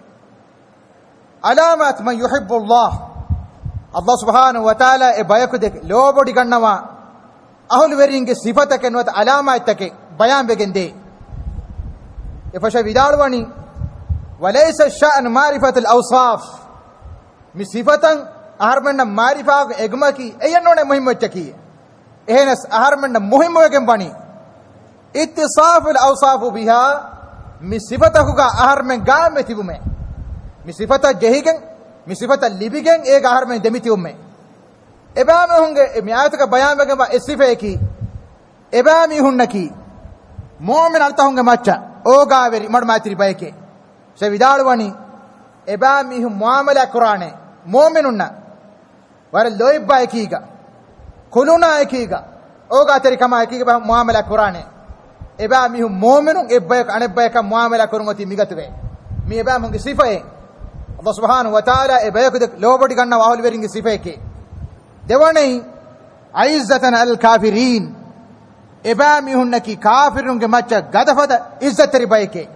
अलामत मन युहिब्बुल्लाह अल्लाह सुब्हानहु व तआला ए बयकु दे लोबोडी गन्नवा अहुल वेरिंगे सिफतके नवत अलामतके बयान बेगंदे ए फशविदालवनी वलैस शान मारिफतुल औसाफ मि सिफतन अहरमन मारिफा एगमा की एयनोने मुहिम चकी एहनस अहरमन मुहिम वेगम बनी इत्तिसाफ अल औसाफ बिहा मि सिफतहुगा अहरमन गाम में तिबुमे मि सिफत जहिगन मि सिफत लिबिगन एक अहरमन देमितिउमे एबामे होंगे मियात का बयान वेगम इसिफे की एबामी हुन्नकी मोमिन अलता होंगे मच्चा ओगावेरी मडमातिरी बयके शविदालवनी एबामी हु मुआमला कुराने मोमिनुन्ना वर लोइब्बा एकीगा खुलुना एकीगा ओगा तेरी कमा एकीगा मुआमला कुराने एबा मिहु मोमिनु एब्बयक अनेब्बयक मुआमला कुरुंगति मिगतवे मी एबा मुंगे सिफे अल्लाह सुब्हानहु व तआला एबयक दे लोबडी गन्ना वाहुल वेरिंगे सिफे के देवने इज्जतन अल काफिरीन एबा मिहुन्न की काफिरुंगे मच्च गदफद इज्जत तेरी बयके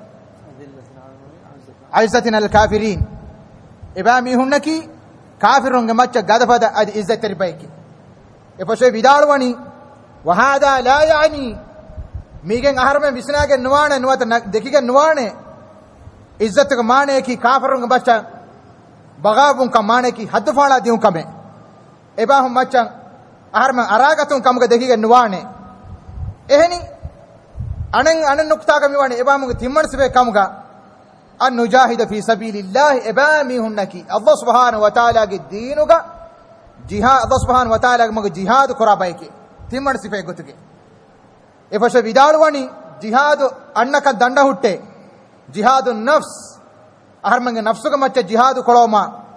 इज्जतन अल काफिरीन एबा मिहुन्न की काफिरुंगे मच्च गदफद अद इज्जत तेरी बयके ए पशे विदालवनी वहादा ला यानी मीगे अहर में बिसना के नुवाने नुवत देखी के नुवाने इज्जत का माने की काफिरुंगे बच्चा बगाबुं का माने की हद फाड़ा दियों कमे एबा हम मच्चा अहर में अरागतुं कम के देखी के नुवाने एहनी अनंग अनन नुक्ता का मिवाने एबा मुंगे तिम्मन से कम का अन नुजाहिद फी सबीलिल्लाह एबामी हुन्नकी अल्लाह सुब्हानहु व तआला के दीन का जिहाद अल्लाह सुब्हानहु व तआला मग जिहाद कुराबाई के तिम्मन सिफे गुतके ए फश विदालवनी जिहाद अन्न का दंड हुट्टे जिहाद नफ्स अहर मंगे नफ्स का मच्च जिहाद कोड़ोमा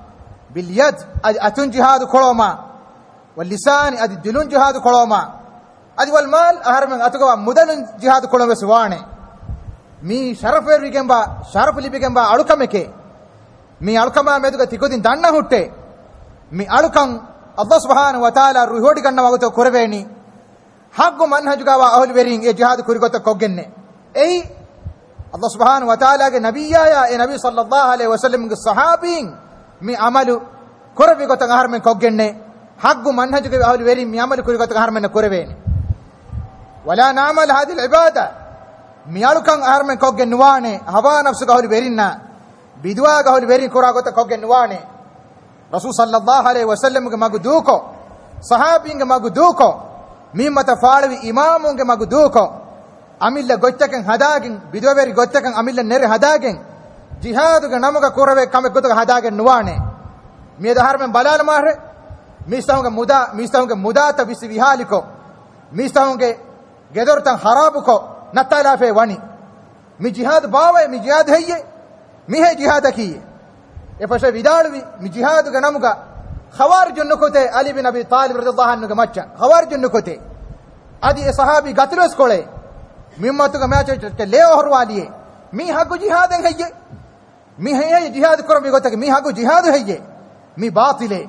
باليد أتون جهاد كلوما واللسان أدي دلون جهاد كلوما أدي والمال أهرمن أتوقع مدن جهاد كلوما سوانه مي شرف بيجنبا شرف اللي بيجنبا ألوكمك مي ألوكما ميدوك تيكودين دانا هوتة مي ألوكم الله سبحانه وتعالى روحودي كنا وقته كوربيني حق منهجك وأهل بيرين إجهاد كوريكوتا كوجنة أي الله سبحانه وتعالى النبي يا النبي صلى الله عليه وسلم الصحابين مي عملوا كوربيكوتا غهر من كوجنة حق منهجك وأهل بيرين مي عملوا كوريكوتا غهر من كوربيني ولا نعمل هذه العبادة مي ألوكم غهر من كوجنوانه هوا نفسك أهل بيريننا بدواء أهل بيرين كوراكوتا كوجنوانه رسول صلى الله عليه وسلم کے مگدو کو صحابین کے مگدو کو میمت فاڑوی اماموں کے مگدو کو امیل گوچتکن ہداگن بدویری گوچتکن امیل نر ہداگن جہاد کے نمک کوروے کم گتک ہداگن نوانے می دہر میں بلال مارے میستاوں کے مدا تا بس ویحال کو میستاوں کے گدرتن خراب کو نتالا فے ونی می جہاد باوے می جہاد ہے یہ می ہے جہاد کی يفشل بدالوي من جهاد جنامك خوارج النكتة علي بن أبي طالب رضي الله عنه كماتشا خوارج النكتة أدي صحابي قتلوا سكولة مما تكمل ليه أهرواليه مي هاكو جهاد هي مي هي جهاد كرم يقولك مي هاكو جهاد هي مي باطله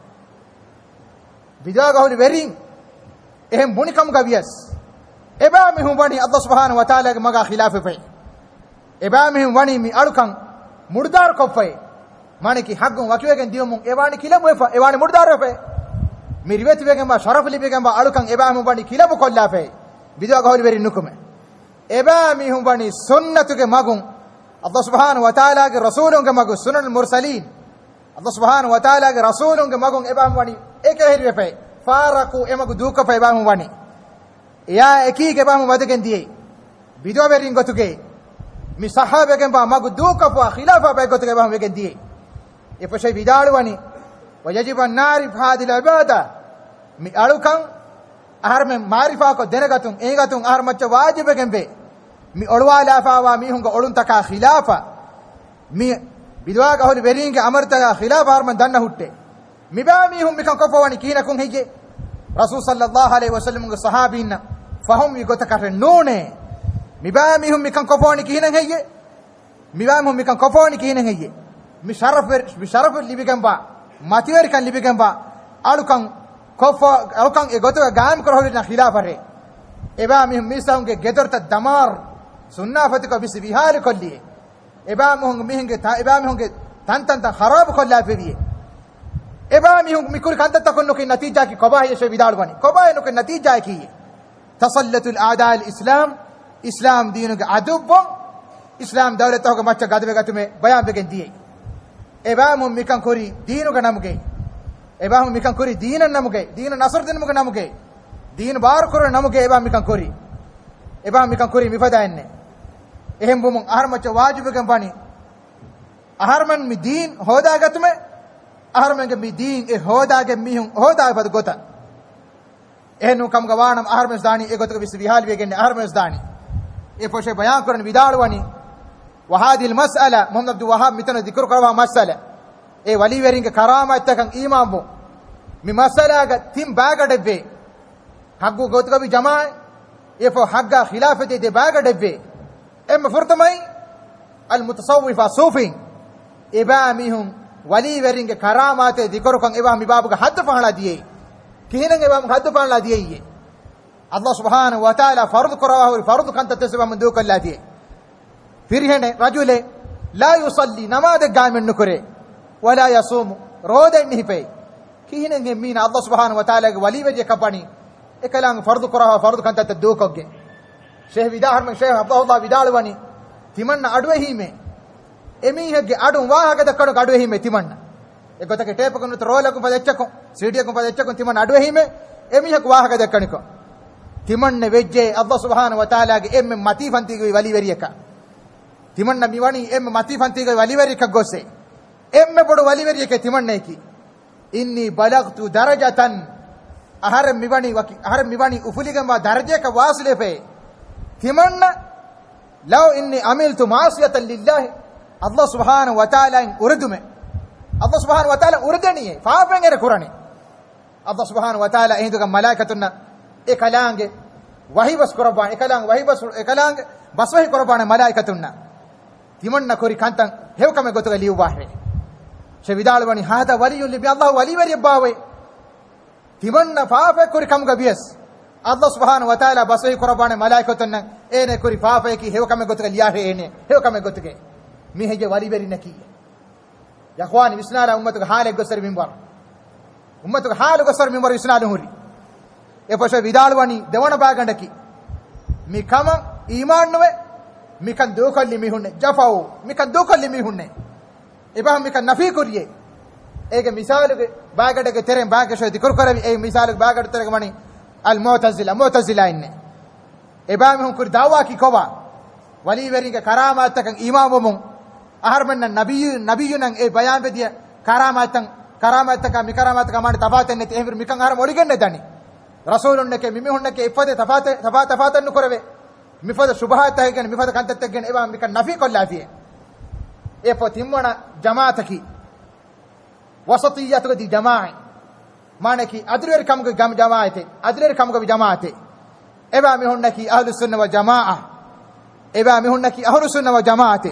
بداغه البرين إهم بني كم قبيس إبامهم بني الله سبحانه وتعالى مغا خلافه في إبامهم بني مي أركان مردار كفاي مانكي حقهم وكيوكن ديومون إيواني كيلم وفا إيواني مردار وفا ميريوت بيجنبا شرف اللي بيجنبا ألوكان إبامهم بني كيلم وكلا في بداغه البرين نكمه إبامهم بني سنة مغون الله سبحانه وتعالى رسولهم مغون سنن المرسلين الله سبحانه وتعالى رسولهم مغون إبامهم بني إكهر وفا فارقوا إمغو دوكا في إبامهم بني يا إكيك إبامهم بدكن دي بدو برين غتوكي مي صحابه كنبا مغو دوكا فا خلافه بيغتوكي إبامهم بكن دي يفشي بدالواني ويجب أن نعرف هذه العبادة مي ألوكان أهرم معرفة كو دنغتون إيغتون أهرمتش واجب كنبه مي أولوا لافا ومي هنگا أولون تكا خلافة مي بدواك أهل برين کے أمر تكا خلافة أهرمن دنه هوتے مي بامي هم مكان كفواني كينكم هيجي رسول صلى الله عليه وسلم الصحابين فهم يغتكرنون مي بامي هم مكان كفواني كينن هيجي مي بامي هم مكان كفواني كينن هيجي بشرف اللي بيجنبا ماتير كان اللي بيجنبا ألوكان كفوا ألوكان إغتوا جام كرهولنا خلافة ري إبامهم ميساهم كجدرت الدمار سنة فتك بس بيهال كليه إبامهم ميهنج إبامهم تان خراب كلها في بيه إبامهم ميكور كانت تكون نك النتيجة كي كباه يشوي بدال بني كباه نك النتيجة كي تسلط الأعداء الإسلام إسلام دينك عدوب إسلام دولته كماتش قادم بقتمه بيان بقنديه إبامهم ميكان كوري دينو كنامكي إبامهم ميكان كوري دين النامكي دين نصر دين مكنامكي دين بار كور نامكي إبام ميكان كوري إبام ميكان كوري مفدا إنه إهم بوم أهرم واجب كمباني أهرمن مدين هودا قتمه أهرمن كمدين هودا كميهم هودا بدقوتا إنه كم جوانم أهرم زداني إقطع بسبيحال بيجن أهرم زداني إفوشة بيان كورن بدارواني وهذه المسألة محمد عبد الوهاب مثلا ذكر كروا مسألة إيه ولي ويرين كرامة تكن إمام بو من مسألة تيم باغ دبي حقو قوت كبي جماعة يفو حقا خلافة دي باغ دبي إما فرطمي المتصوفة صوفين إبامهم ولي ويرين كرامة ذكر كن إبام بابك حد فعلا ديه كهنا إبام حد فعلا ديه الله سبحانه وتعالى فرض كراه فرض كانت تسبب من دوك الله ديه فرهن رجل لا يصلي نماذ قائم النكره ولا يصوم رود नहीं पे किहिने मीन अल्लाह सुब्हान व तआला के वली वजे कपनी एकलांग फर्द करहा फर्द कंत तदो कोगे शेख विदाहर में शेख अब्दुल्लाह विदालवनी तिमन्न अडवे ही में एमी है के अडु वाह के दकड़ अडवे ही में तिमन्न एक गोता के टेप को तो रोल को पदच्चको सीडी को पदच्चको तिमन्न अडवे ही में एमी है वाह के दकड़ को तिमन्न वेजे अल्लाह सुब्हान व तआला के एम मती फंती की वली वरियका तिमन्न मिवानी एम मती फंती की वली वरियका गोसे एम में बड़ो वली वरियके तिमन्न की इन्नी बलगतु दरजतन अहर मिवानी उफुलिगम दर्जे का वासले पे तिमन्न लव इन्नी अमिलतु मासियतन लिल्लाह अल्लाह सुब्हानहु व तआला उर्दू में Allah subhanahu wa ta'ala urdaniye faapengere kurani Allah subhanahu wa ta'ala ehinduga malaikatunna ekalange wahi bas korban ekalange bas wahi korban malaikatunna timanna kori kantan hewkame gotuga liu bahre she vidalwani hada waliyul li Allah wali wari bawe timanna faape kori kamga bias Allah subhanahu wa ta'ala bas wahi korban malaikatunna ene kori faape ki hewkame gotuga liyahe ene hewkame gotuge mi heje wali wari nakiye ya khwani bisnala ummatu haale gosar minbar ummatu haale gosar minbar bisnala huri e poshe vidalwani devana bagandaki mi kama iman nuwe mi kan dokolli mi hunne jafau mi kan dokolli mi hunne eba mi kan nafi kuriye ege misaluge bagadege terem bagasho dikur karabi e misaluge bagad terege mani al mu'tazila inne eba mi hun kur dawa ki koba wali weringa karamat tak imamum aharman nabiyun e bayan be dia karamat ka mi karamat ka mani tafaten ne te mi kan har moligenne dani rasulun ne ke mi hunne ke ifade tafatan nu korave mi fada subhat ta gen mi fada kantat gen eba mi kan nafi kolla fi e potimona jamaataki wasatiyatu di jamaa manaki adrer kam ge gam jamaate adrer kam ge jamaate eba mi hunne ki ahlus sunna wal jamaa eba mi hunne ki ahlus sunna wal jamaate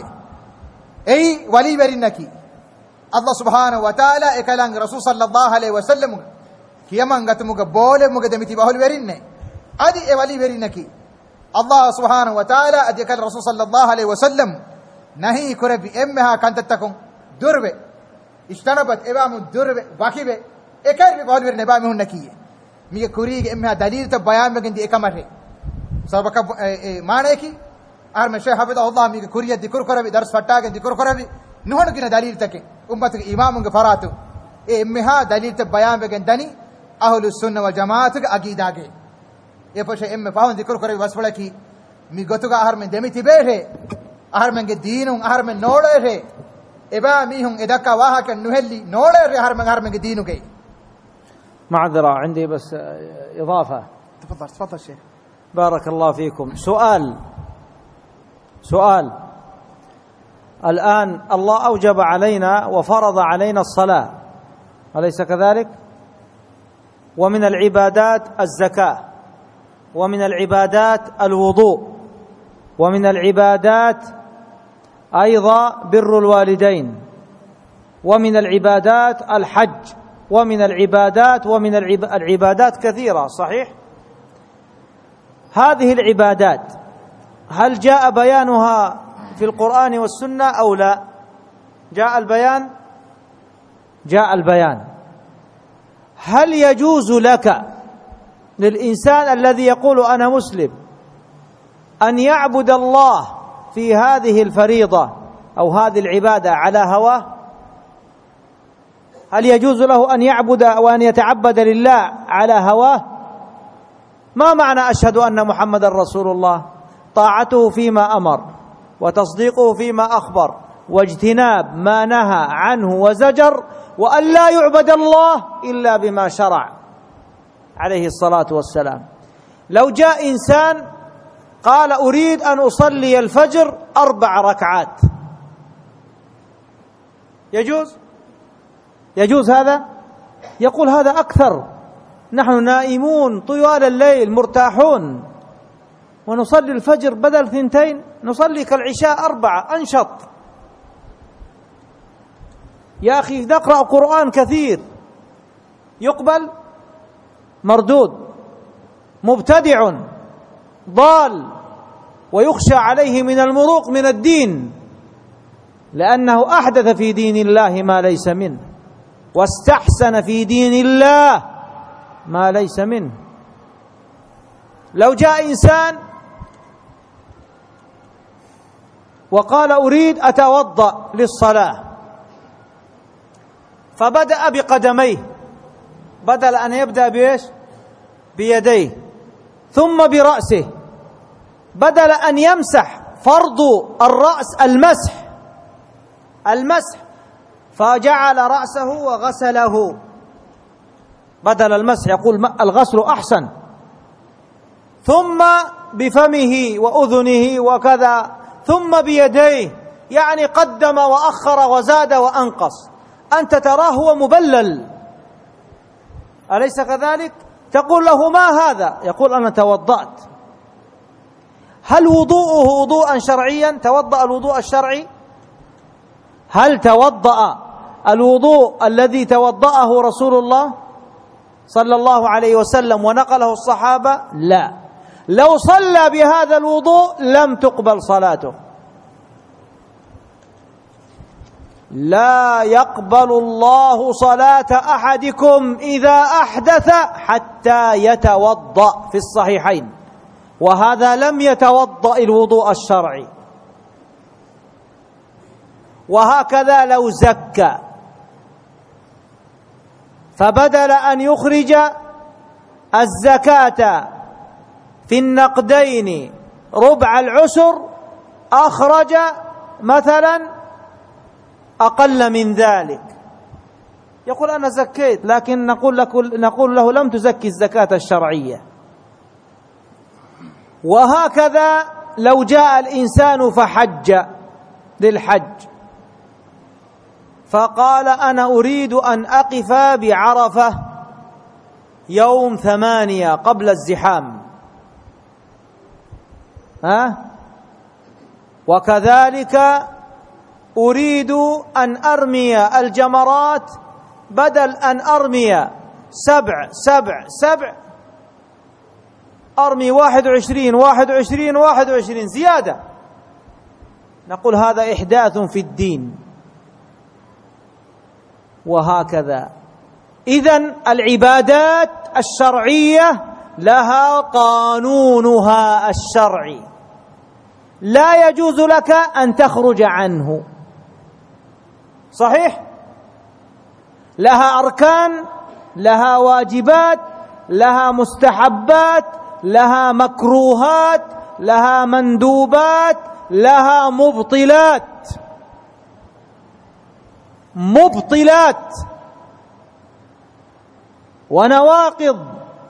ei wali werinaki Allah subhanahu wa ta'ala ekalang rasul sallallahu alaihi wasallam kiyaman gatumuga bole muga demiti bahul werinne adi e wali werinaki Allah subhanahu wa ta'ala adi ekal rasul sallallahu alaihi wasallam nahi kurabi emmeha kantattakum durbe istanabat ebamu durbe bakibe ekar bi bahul werinne ba mi hunnakiye mi kurige emmeha dalil ta bayan megindi ekamare sabaka maaneki arme shaykh hafidahullah mi kuriya dikur karabi dars fattaage dikur karabi nuhanu gina dalil take ummatu imamunge faratu e emmeha dalil ta bayan begen dani ahlus sunna wal jamaat ge aqidage e poshe emme paun dikur karabi wasfala ki mi gotuga arme demiti behe arme ge dinun arme nolere eba mi hun edaka waha ken nuhelli nolere arme ge dinuge معذرة عندي بس إضافة. تفضل شيخ. بارك الله فيكم. سؤال الآن الله أوجب علينا وفرض علينا الصلاة أليس كذلك؟ ومن العبادات الزكاة ومن العبادات الوضوء ومن العبادات أيضا بر الوالدين ومن العبادات الحج ومن العبادات كثيرة صحيح؟ هذه العبادات هل جاء بيانها في القرآن والسنة أو لا؟ جاء البيان. هل يجوز لك للإنسان الذي يقول أنا مسلم أن يعبد الله في هذه الفريضة أو هذه العبادة على هواه؟ هل يجوز له أن يعبد وأن يتعبد لله على هواه؟ ما معنى أشهد أن محمد رسول الله؟ طاعته فيما أمر وتصديقه فيما أخبر واجتناب ما نهى عنه وزجر وأن لا يعبد الله إلا بما شرع عليه الصلاة والسلام. لو جاء إنسان قال أريد أن أصلي الفجر 4 ركعات يجوز هذا؟ يقول هذا أكثر، نحن نائمون طوال الليل مرتاحون ونصلي الفجر بدل 2 نصلي كالعشاء 4 أنشط. يا أخي نقرأ قرآن كثير يقبل؟ مردود، مبتدع ضال ويخشى عليه من المروق من الدين لأنه أحدث في دين الله ما ليس منه واستحسن في دين الله ما ليس منه. لو جاء إنسان وقال أريد أتوضأ للصلاة فبدأ بقدميه بدل أن يبدأ بإيش؟ بيديه ثم برأسه، بدل أن يمسح فرض الرأس المسح فجعل رأسه وغسله بدل المسح، يقول الغسل أحسن، ثم بفمه وأذنه وكذا ثم بيديه، يعني قدم وأخر وزاد وأنقص. أنت تراه هو مبلل، أليس كذلك؟ تقول له ما هذا؟ يقول أنا توضأت. هل وضوءه وضوءا شرعيا؟ توضأ الوضوء الشرعي؟ هل توضأ الوضوء الذي توضأه رسول الله صلى الله عليه وسلم ونقله الصحابة؟ لا. لو صلى بهذا الوضوء لم تقبل صلاته. لا يقبل الله صلاة أحدكم إذا أحدث حتى يتوضأ، في الصحيحين. وهذا لم يتوضأ الوضوء الشرعي. وهكذا لو زكى فبدل أن يخرج الزكاة في النقدين ربع العشر أخرج مثلا أقل من ذلك، يقول أنا زكيت، لكن نقول له لم تزكي الزكاة الشرعية. وهكذا لو جاء الإنسان فحج للحج فقال أنا أريد أن أقف بعرفة يوم 8 قبل الزحام، وكذلك أريد أن أرمي الجمرات، بدل أن أرمي 7 أرمي 21 زيادة. نقول هذا إحداث في الدين. وهكذا إذن العبادات الشرعية لها قانونها الشرعي، لا يجوز لك أن تخرج عنه. صحيح؟ لها أركان، لها واجبات، لها مستحبات، لها مكروهات، لها مندوبات، لها مبطلات ونواقض،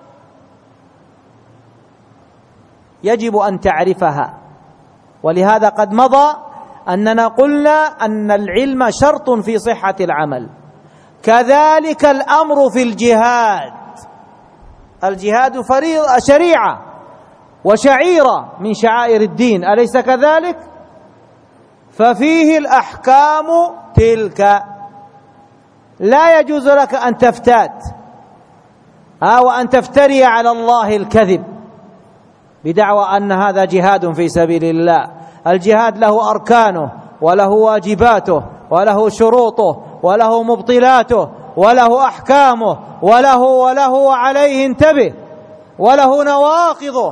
يجب أن تعرفها. ولهذا قد مضى أننا قلنا أن العلم شرط في صحة العمل. كذلك الأمر في الجهاد. الجهاد فريضة شريعة وشعيرة من شعائر الدين، أليس كذلك؟ ففيه الأحكام تلك. لا يجوز لك أن تفتات وأن تفتري على الله الكذب بدعوى أن هذا جهاد في سبيل الله. الجهاد له أركانه وله واجباته وله شروطه وله مبطلاته وله أحكامه وله وعليه انتبه وله نواقضه.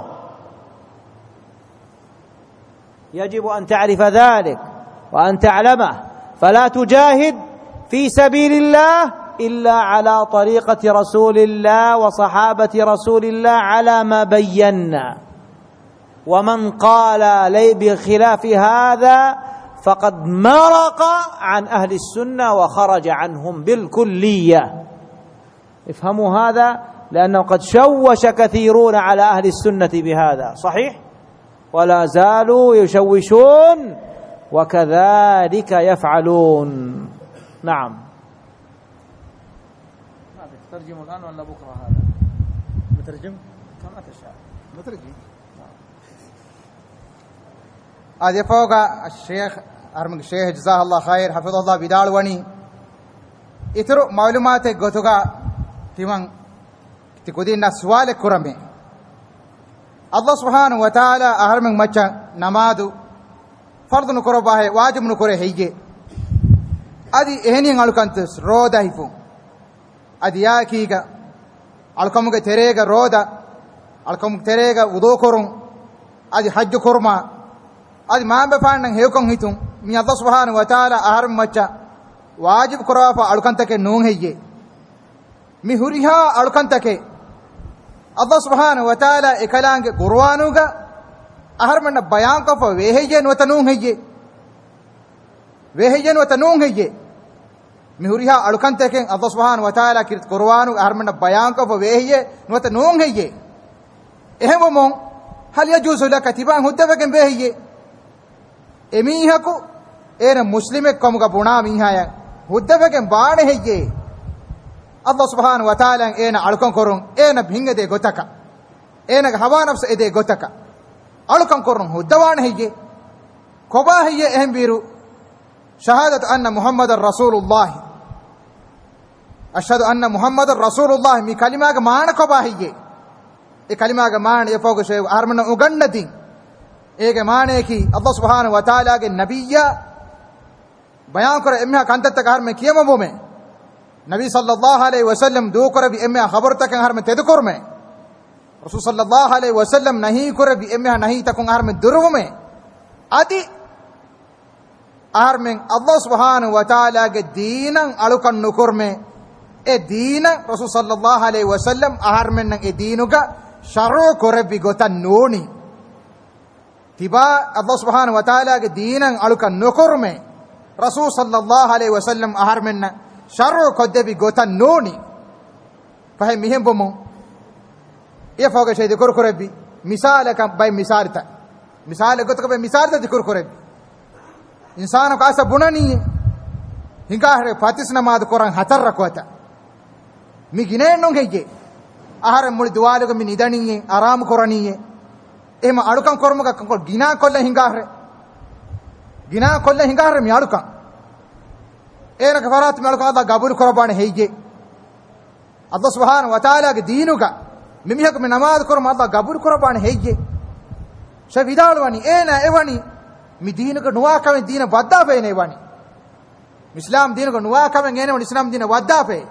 يجب أن تعرف ذلك وأن تعلمه، فلا تجاهد في سبيل الله إلا على طريقة رسول الله وصحابة رسول الله على ما بينا. ومن قال لي بخلاف هذا فقد مرق عن أهل السنة وخرج عنهم بالكلية. افهموا هذا، لأنه قد شوش كثيرون على أهل السنة بهذا. صحيح؟ ولا زالوا يشوشون وكذلك يفعلون. نعم. ترجم الآن ولا بكرة؟ هذا مترجم كما تشاء. مترجم. هذا فوق الشيخ أرمك الشيخ جزاه الله خير حفظه الله بدال وني إترو معلومات قطعة تمن تقولين سؤال كرمه الله سبحانه وتعالى أهرمك مچا نماذو فرض نكره باه واجب نكره هيجي أدي إهني على رودا هيفو أدي يا كيغا على تريغا رودا على تريغا وضو كرم أدي حج كرما أدي ما بفعلن هيكون هيتون من الله سبحانه وتعالى أهرم مچا واجب كرافا على تك نون هيجي مهوريها على تك الله سبحانه وتعالى إكلانك قروانوغا أهرمنا بيان كفا ويهيجن وتنون هيجي مهوريها على تك الله سبحانه وتعالى كرت قروانو أهرمنا بيان كفا ويهيجن وتنون هيجي إهمهم هل يجوز لك تبان هدفك بهيجي إميهكو إير مسلمك كم كبنا ميها huddafegen baane heyye Allah subhanahu wa ta'ala ena alukon korun ena bhingede gotaka ena hawa nafs ede gotaka alukon korun huddawane heyye koba heyye ehem biru shahadatu anna muhammadar rasulullah ashhadu anna muhammadar rasulullah mi kalimaga maana koba heyye e kalimaga maana e fogo shay armana ugannati ege maane ki Allah subhanahu wa ta'ala ge nabiyya bayan kore emha kantatta har me kiyama bome nabi sallallahu alaihi wasallam do kore bi emha khabar tak har me tedkur me rasul sallallahu alaihi wasallam nahi kore bi emha nahi takun har me durvume adi har men Allah subhanahu wa ta'ala ge dinan alukan nukurme e dina rasul sallallahu alaihi wasallam har men e dinuga sharu kore bi gotan noni tiba Allah subhanahu wa ta'ala ge dinan alukan nukurme rasul sallallahu alaihi wasallam ahar menna sharru koddebi gotan noni fahem mihem bomo e foga shay dikur korebi misala kam bay misalta misala gotka bay misalta dikur korebi insano ka asa bunani hinga hare fatis namaz koran hatar rakota mi gine non heyje ahar mul duwaluga mi nidaniye aram koraniye ema adukan kormuga ko gina kolla hinga hare mi adukan ena kafarat mi adukan Allah gabul korabane heyje Allah subhanahu wa ta'ala ge diinuga mimihak mi namaz korum Allah gabul korabane heyje shavidalwani ena evani mi diinuga nuwa kame diina wadda fe ne wani islam diinuga nuwa kame ngene wani islam diina wadda fe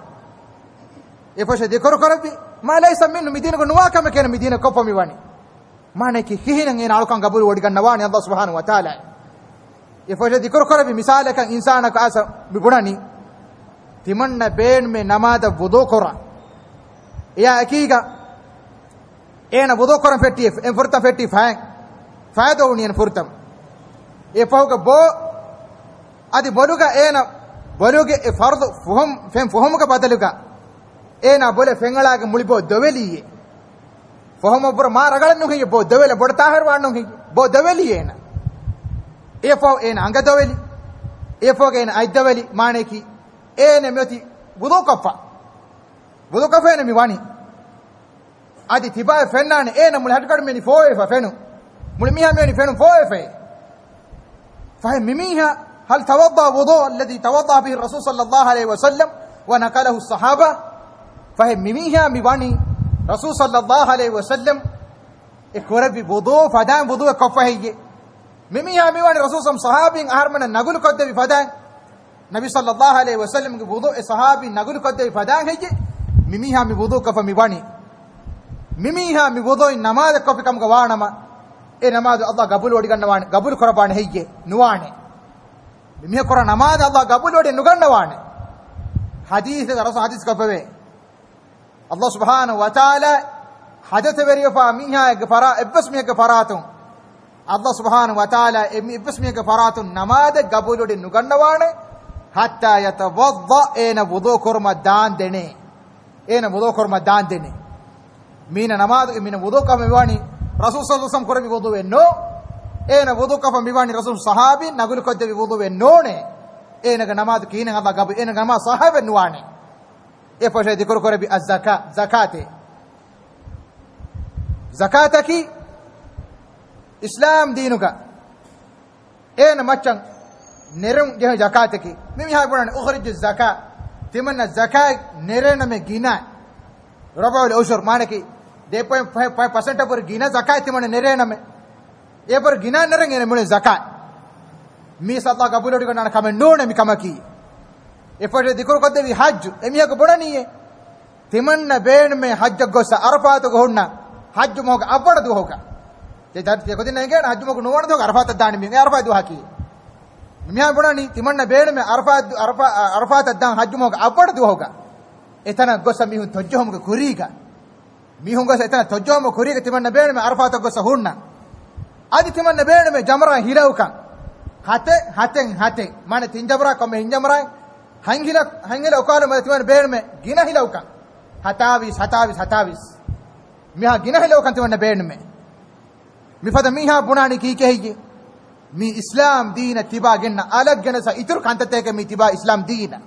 e fashe de korabi ma laysa minnu mi diinuga nuwa kame ken mi diina koppa mi wani mane ki hihinan ena alukan gabul wadi kannawani Allah subhanahu wa ta'ala e fashe de korabi misale kan insana ka asa mi gunani timanna ben me namada wudu kora ya akiga ena wudu koran fetti en furta fetti fa do unien furtam e pauga bo adi boluga ena boluge e fardu fuhum ka badaluga ena bole fengalaga mulibo doveliye fuhum bor ma ragalannu hiye bo dovele bod tahar wannu hiye bo doveli ena e fo ena anga doveli e fo ena ay doveli maneki ene meti wudu kafa ene mi wani adi tiba fennane ena mul hadkad meni foe fa fenu mul miha meni fenu foe fe فهم مميها هل توضأ وضوء الذي توضأ به الرسول صلى الله عليه وسلم ونقله الصحابة فهم مميها مباني رسول صلى الله عليه وسلم اكورب وضوء فدان وضوء كفهي مميها مباني رسول صلى صحابي أهرمنا نقول قد بفدان نبي صلى الله عليه وسلم وضوء صحابي نقول قد بفدان هي مميها بوضوء كف مباني مميها بوضوء نماذ كف كم قوانما e namaz Allah gabul wadi gannawane gabul korabane heyje nuwane mi kora namaz Allah gabul wadi nugannawane hadith rasul hadith kafave Allah subhanahu wa ta'ala hadath verifa minha gfara ibsmi gfaratun Allah subhanahu wa ta'ala ibsmi gfaratun namaz gabul wadi nugannawane hatta yatawadda ena wudu korma dan dene mina namaz mina wudu kamewani rasul sallallahu alaihi wasallam korbi wudu wenno ena wudu kafa miwani rasul sahabi nagul kodde wudu wenno ne ena ga namaz kine Allah gabu ena ga ma sahabe nuwane e fashe dikor korbi zakataki islam dinuka ena machan nerum je zakataki mimi hay bunan ukhrij zakat timanna zakat nerena me gina rabul ushur manaki 2.5% पर गिना ज़कात मने नेरे नमे ये पर गिना नरेंगे ने मुने ज़कात मी सत्ता कबूल उड़ी करना कमे नो ने मी कमकी ये पर दिक्कत करते भी हज एमिया को बड़ा नहीं है तिमन न बेन में हज गोसा अरफात को होना हज मोग अबड़ दो होगा ये दर्द ये को दिन नहीं क्या हज मोग नोवन दो अरफात दान में अरफात दो हाकी मियाँ बड़ा नहीं तिमन न बेन में अरफात दान हज मोग अबड़ दो होगा इतना गोसा मी हूँ तोज्जो हमको खुरीगा mihunga sa itana tojjomo kuriga timanna beene me arfata go sahunna adi timanna beene me jamra hilauka hate mane tinjabra komme hinjamra hangila okala me timanna beene me gina hilauka hatavis miha gina hilauka timanna beene me mifada miha bunani ki kehiye mi islam dina tiba genna alaggana sa itur kantata ke mi tiba islam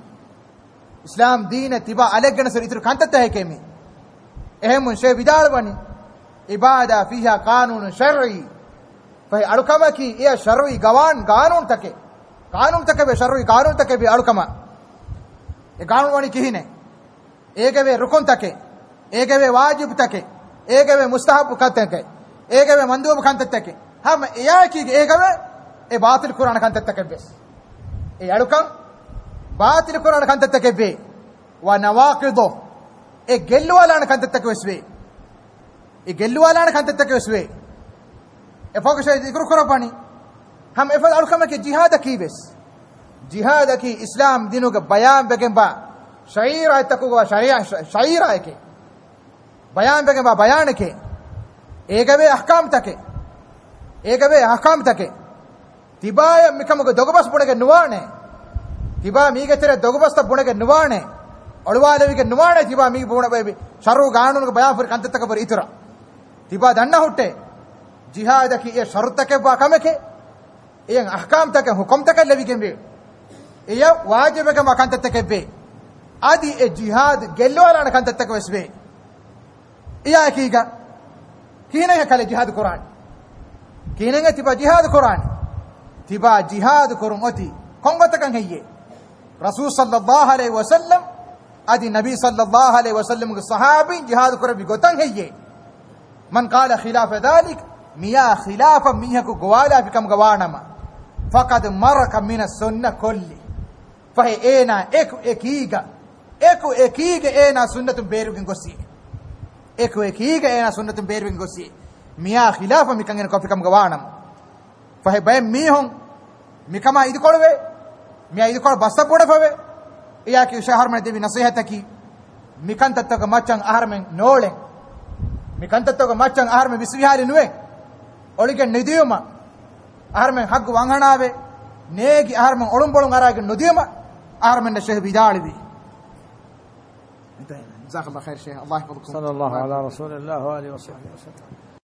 dina tiba alaggana sa itur kantata ke mi ehemun she bidal bani ibada fiha qanun shar'i fa alukama ki ya shar'i qanun take be shar'i qanun take be alukama e qanun wani kihine ege be rukun take ege be wajib take ege be mustahab take ege be mandub kantata ke ham ya ki ege be e baatil qur'an kantata ke bes e alukam baatil qur'an kantata ke be wa nawaqidu e gellu wala kantata ke wesbe e gellu wala kantata ke wesbe e fokushe dikru korapani ham e fal alukam ke jihad ki bes jihad ki islam dinu ke bayan begen ba shaira taku wa shaira ke bayan begen ba bayan ke ege be ahkam take tibaya mikamuge dogobas bunege nuwane tiba mige tere dogobasta bunege nuwane olwalevige nuwane tiba mige buna bebe sharu gaanunge bayan fur kantata bar itura tiba danna hutte jihad ki e sharut take ba kameke yen ahkam take hukum take levige be eya wajib ke makantata ke be adi e jihad gelwala kantata ke wesbe iya kiga kine kale jihad qur'an kine tiba jihad qur'an tiba jihad kurun oti kongota kan heye rasul sallallahu alaihi wasallam adi nabi sallallahu alaihi wasallam ke sahabi jihad kur bi gotan heye man qala khilaf dhalik miya khilafa miya ko gwala fi kam gwanama faqad maraka min as-sunnah kulli fa ena ekiga ena sunnatun berugin gosi ekiga ena sunnatun berugin gosi miya khilafa mikangen ko fi kam gwanama fahe bay mihon mikama idu kolwe miya idu kol basta pode fave iya ki shahar me devi nasihata ki mikan tatta ka machan ahar men nole mikan tatta ka machan ahar me bisvihari nuwe olige nidiyuma ahar men haggu wanghanaave neegi ahar men olum bolum arage nodiyuma ahar men sheh bidalibi jazakallahu khair sheikh allah yahfazukum sallallahu ala rasulillah wa alihi wa sahbihi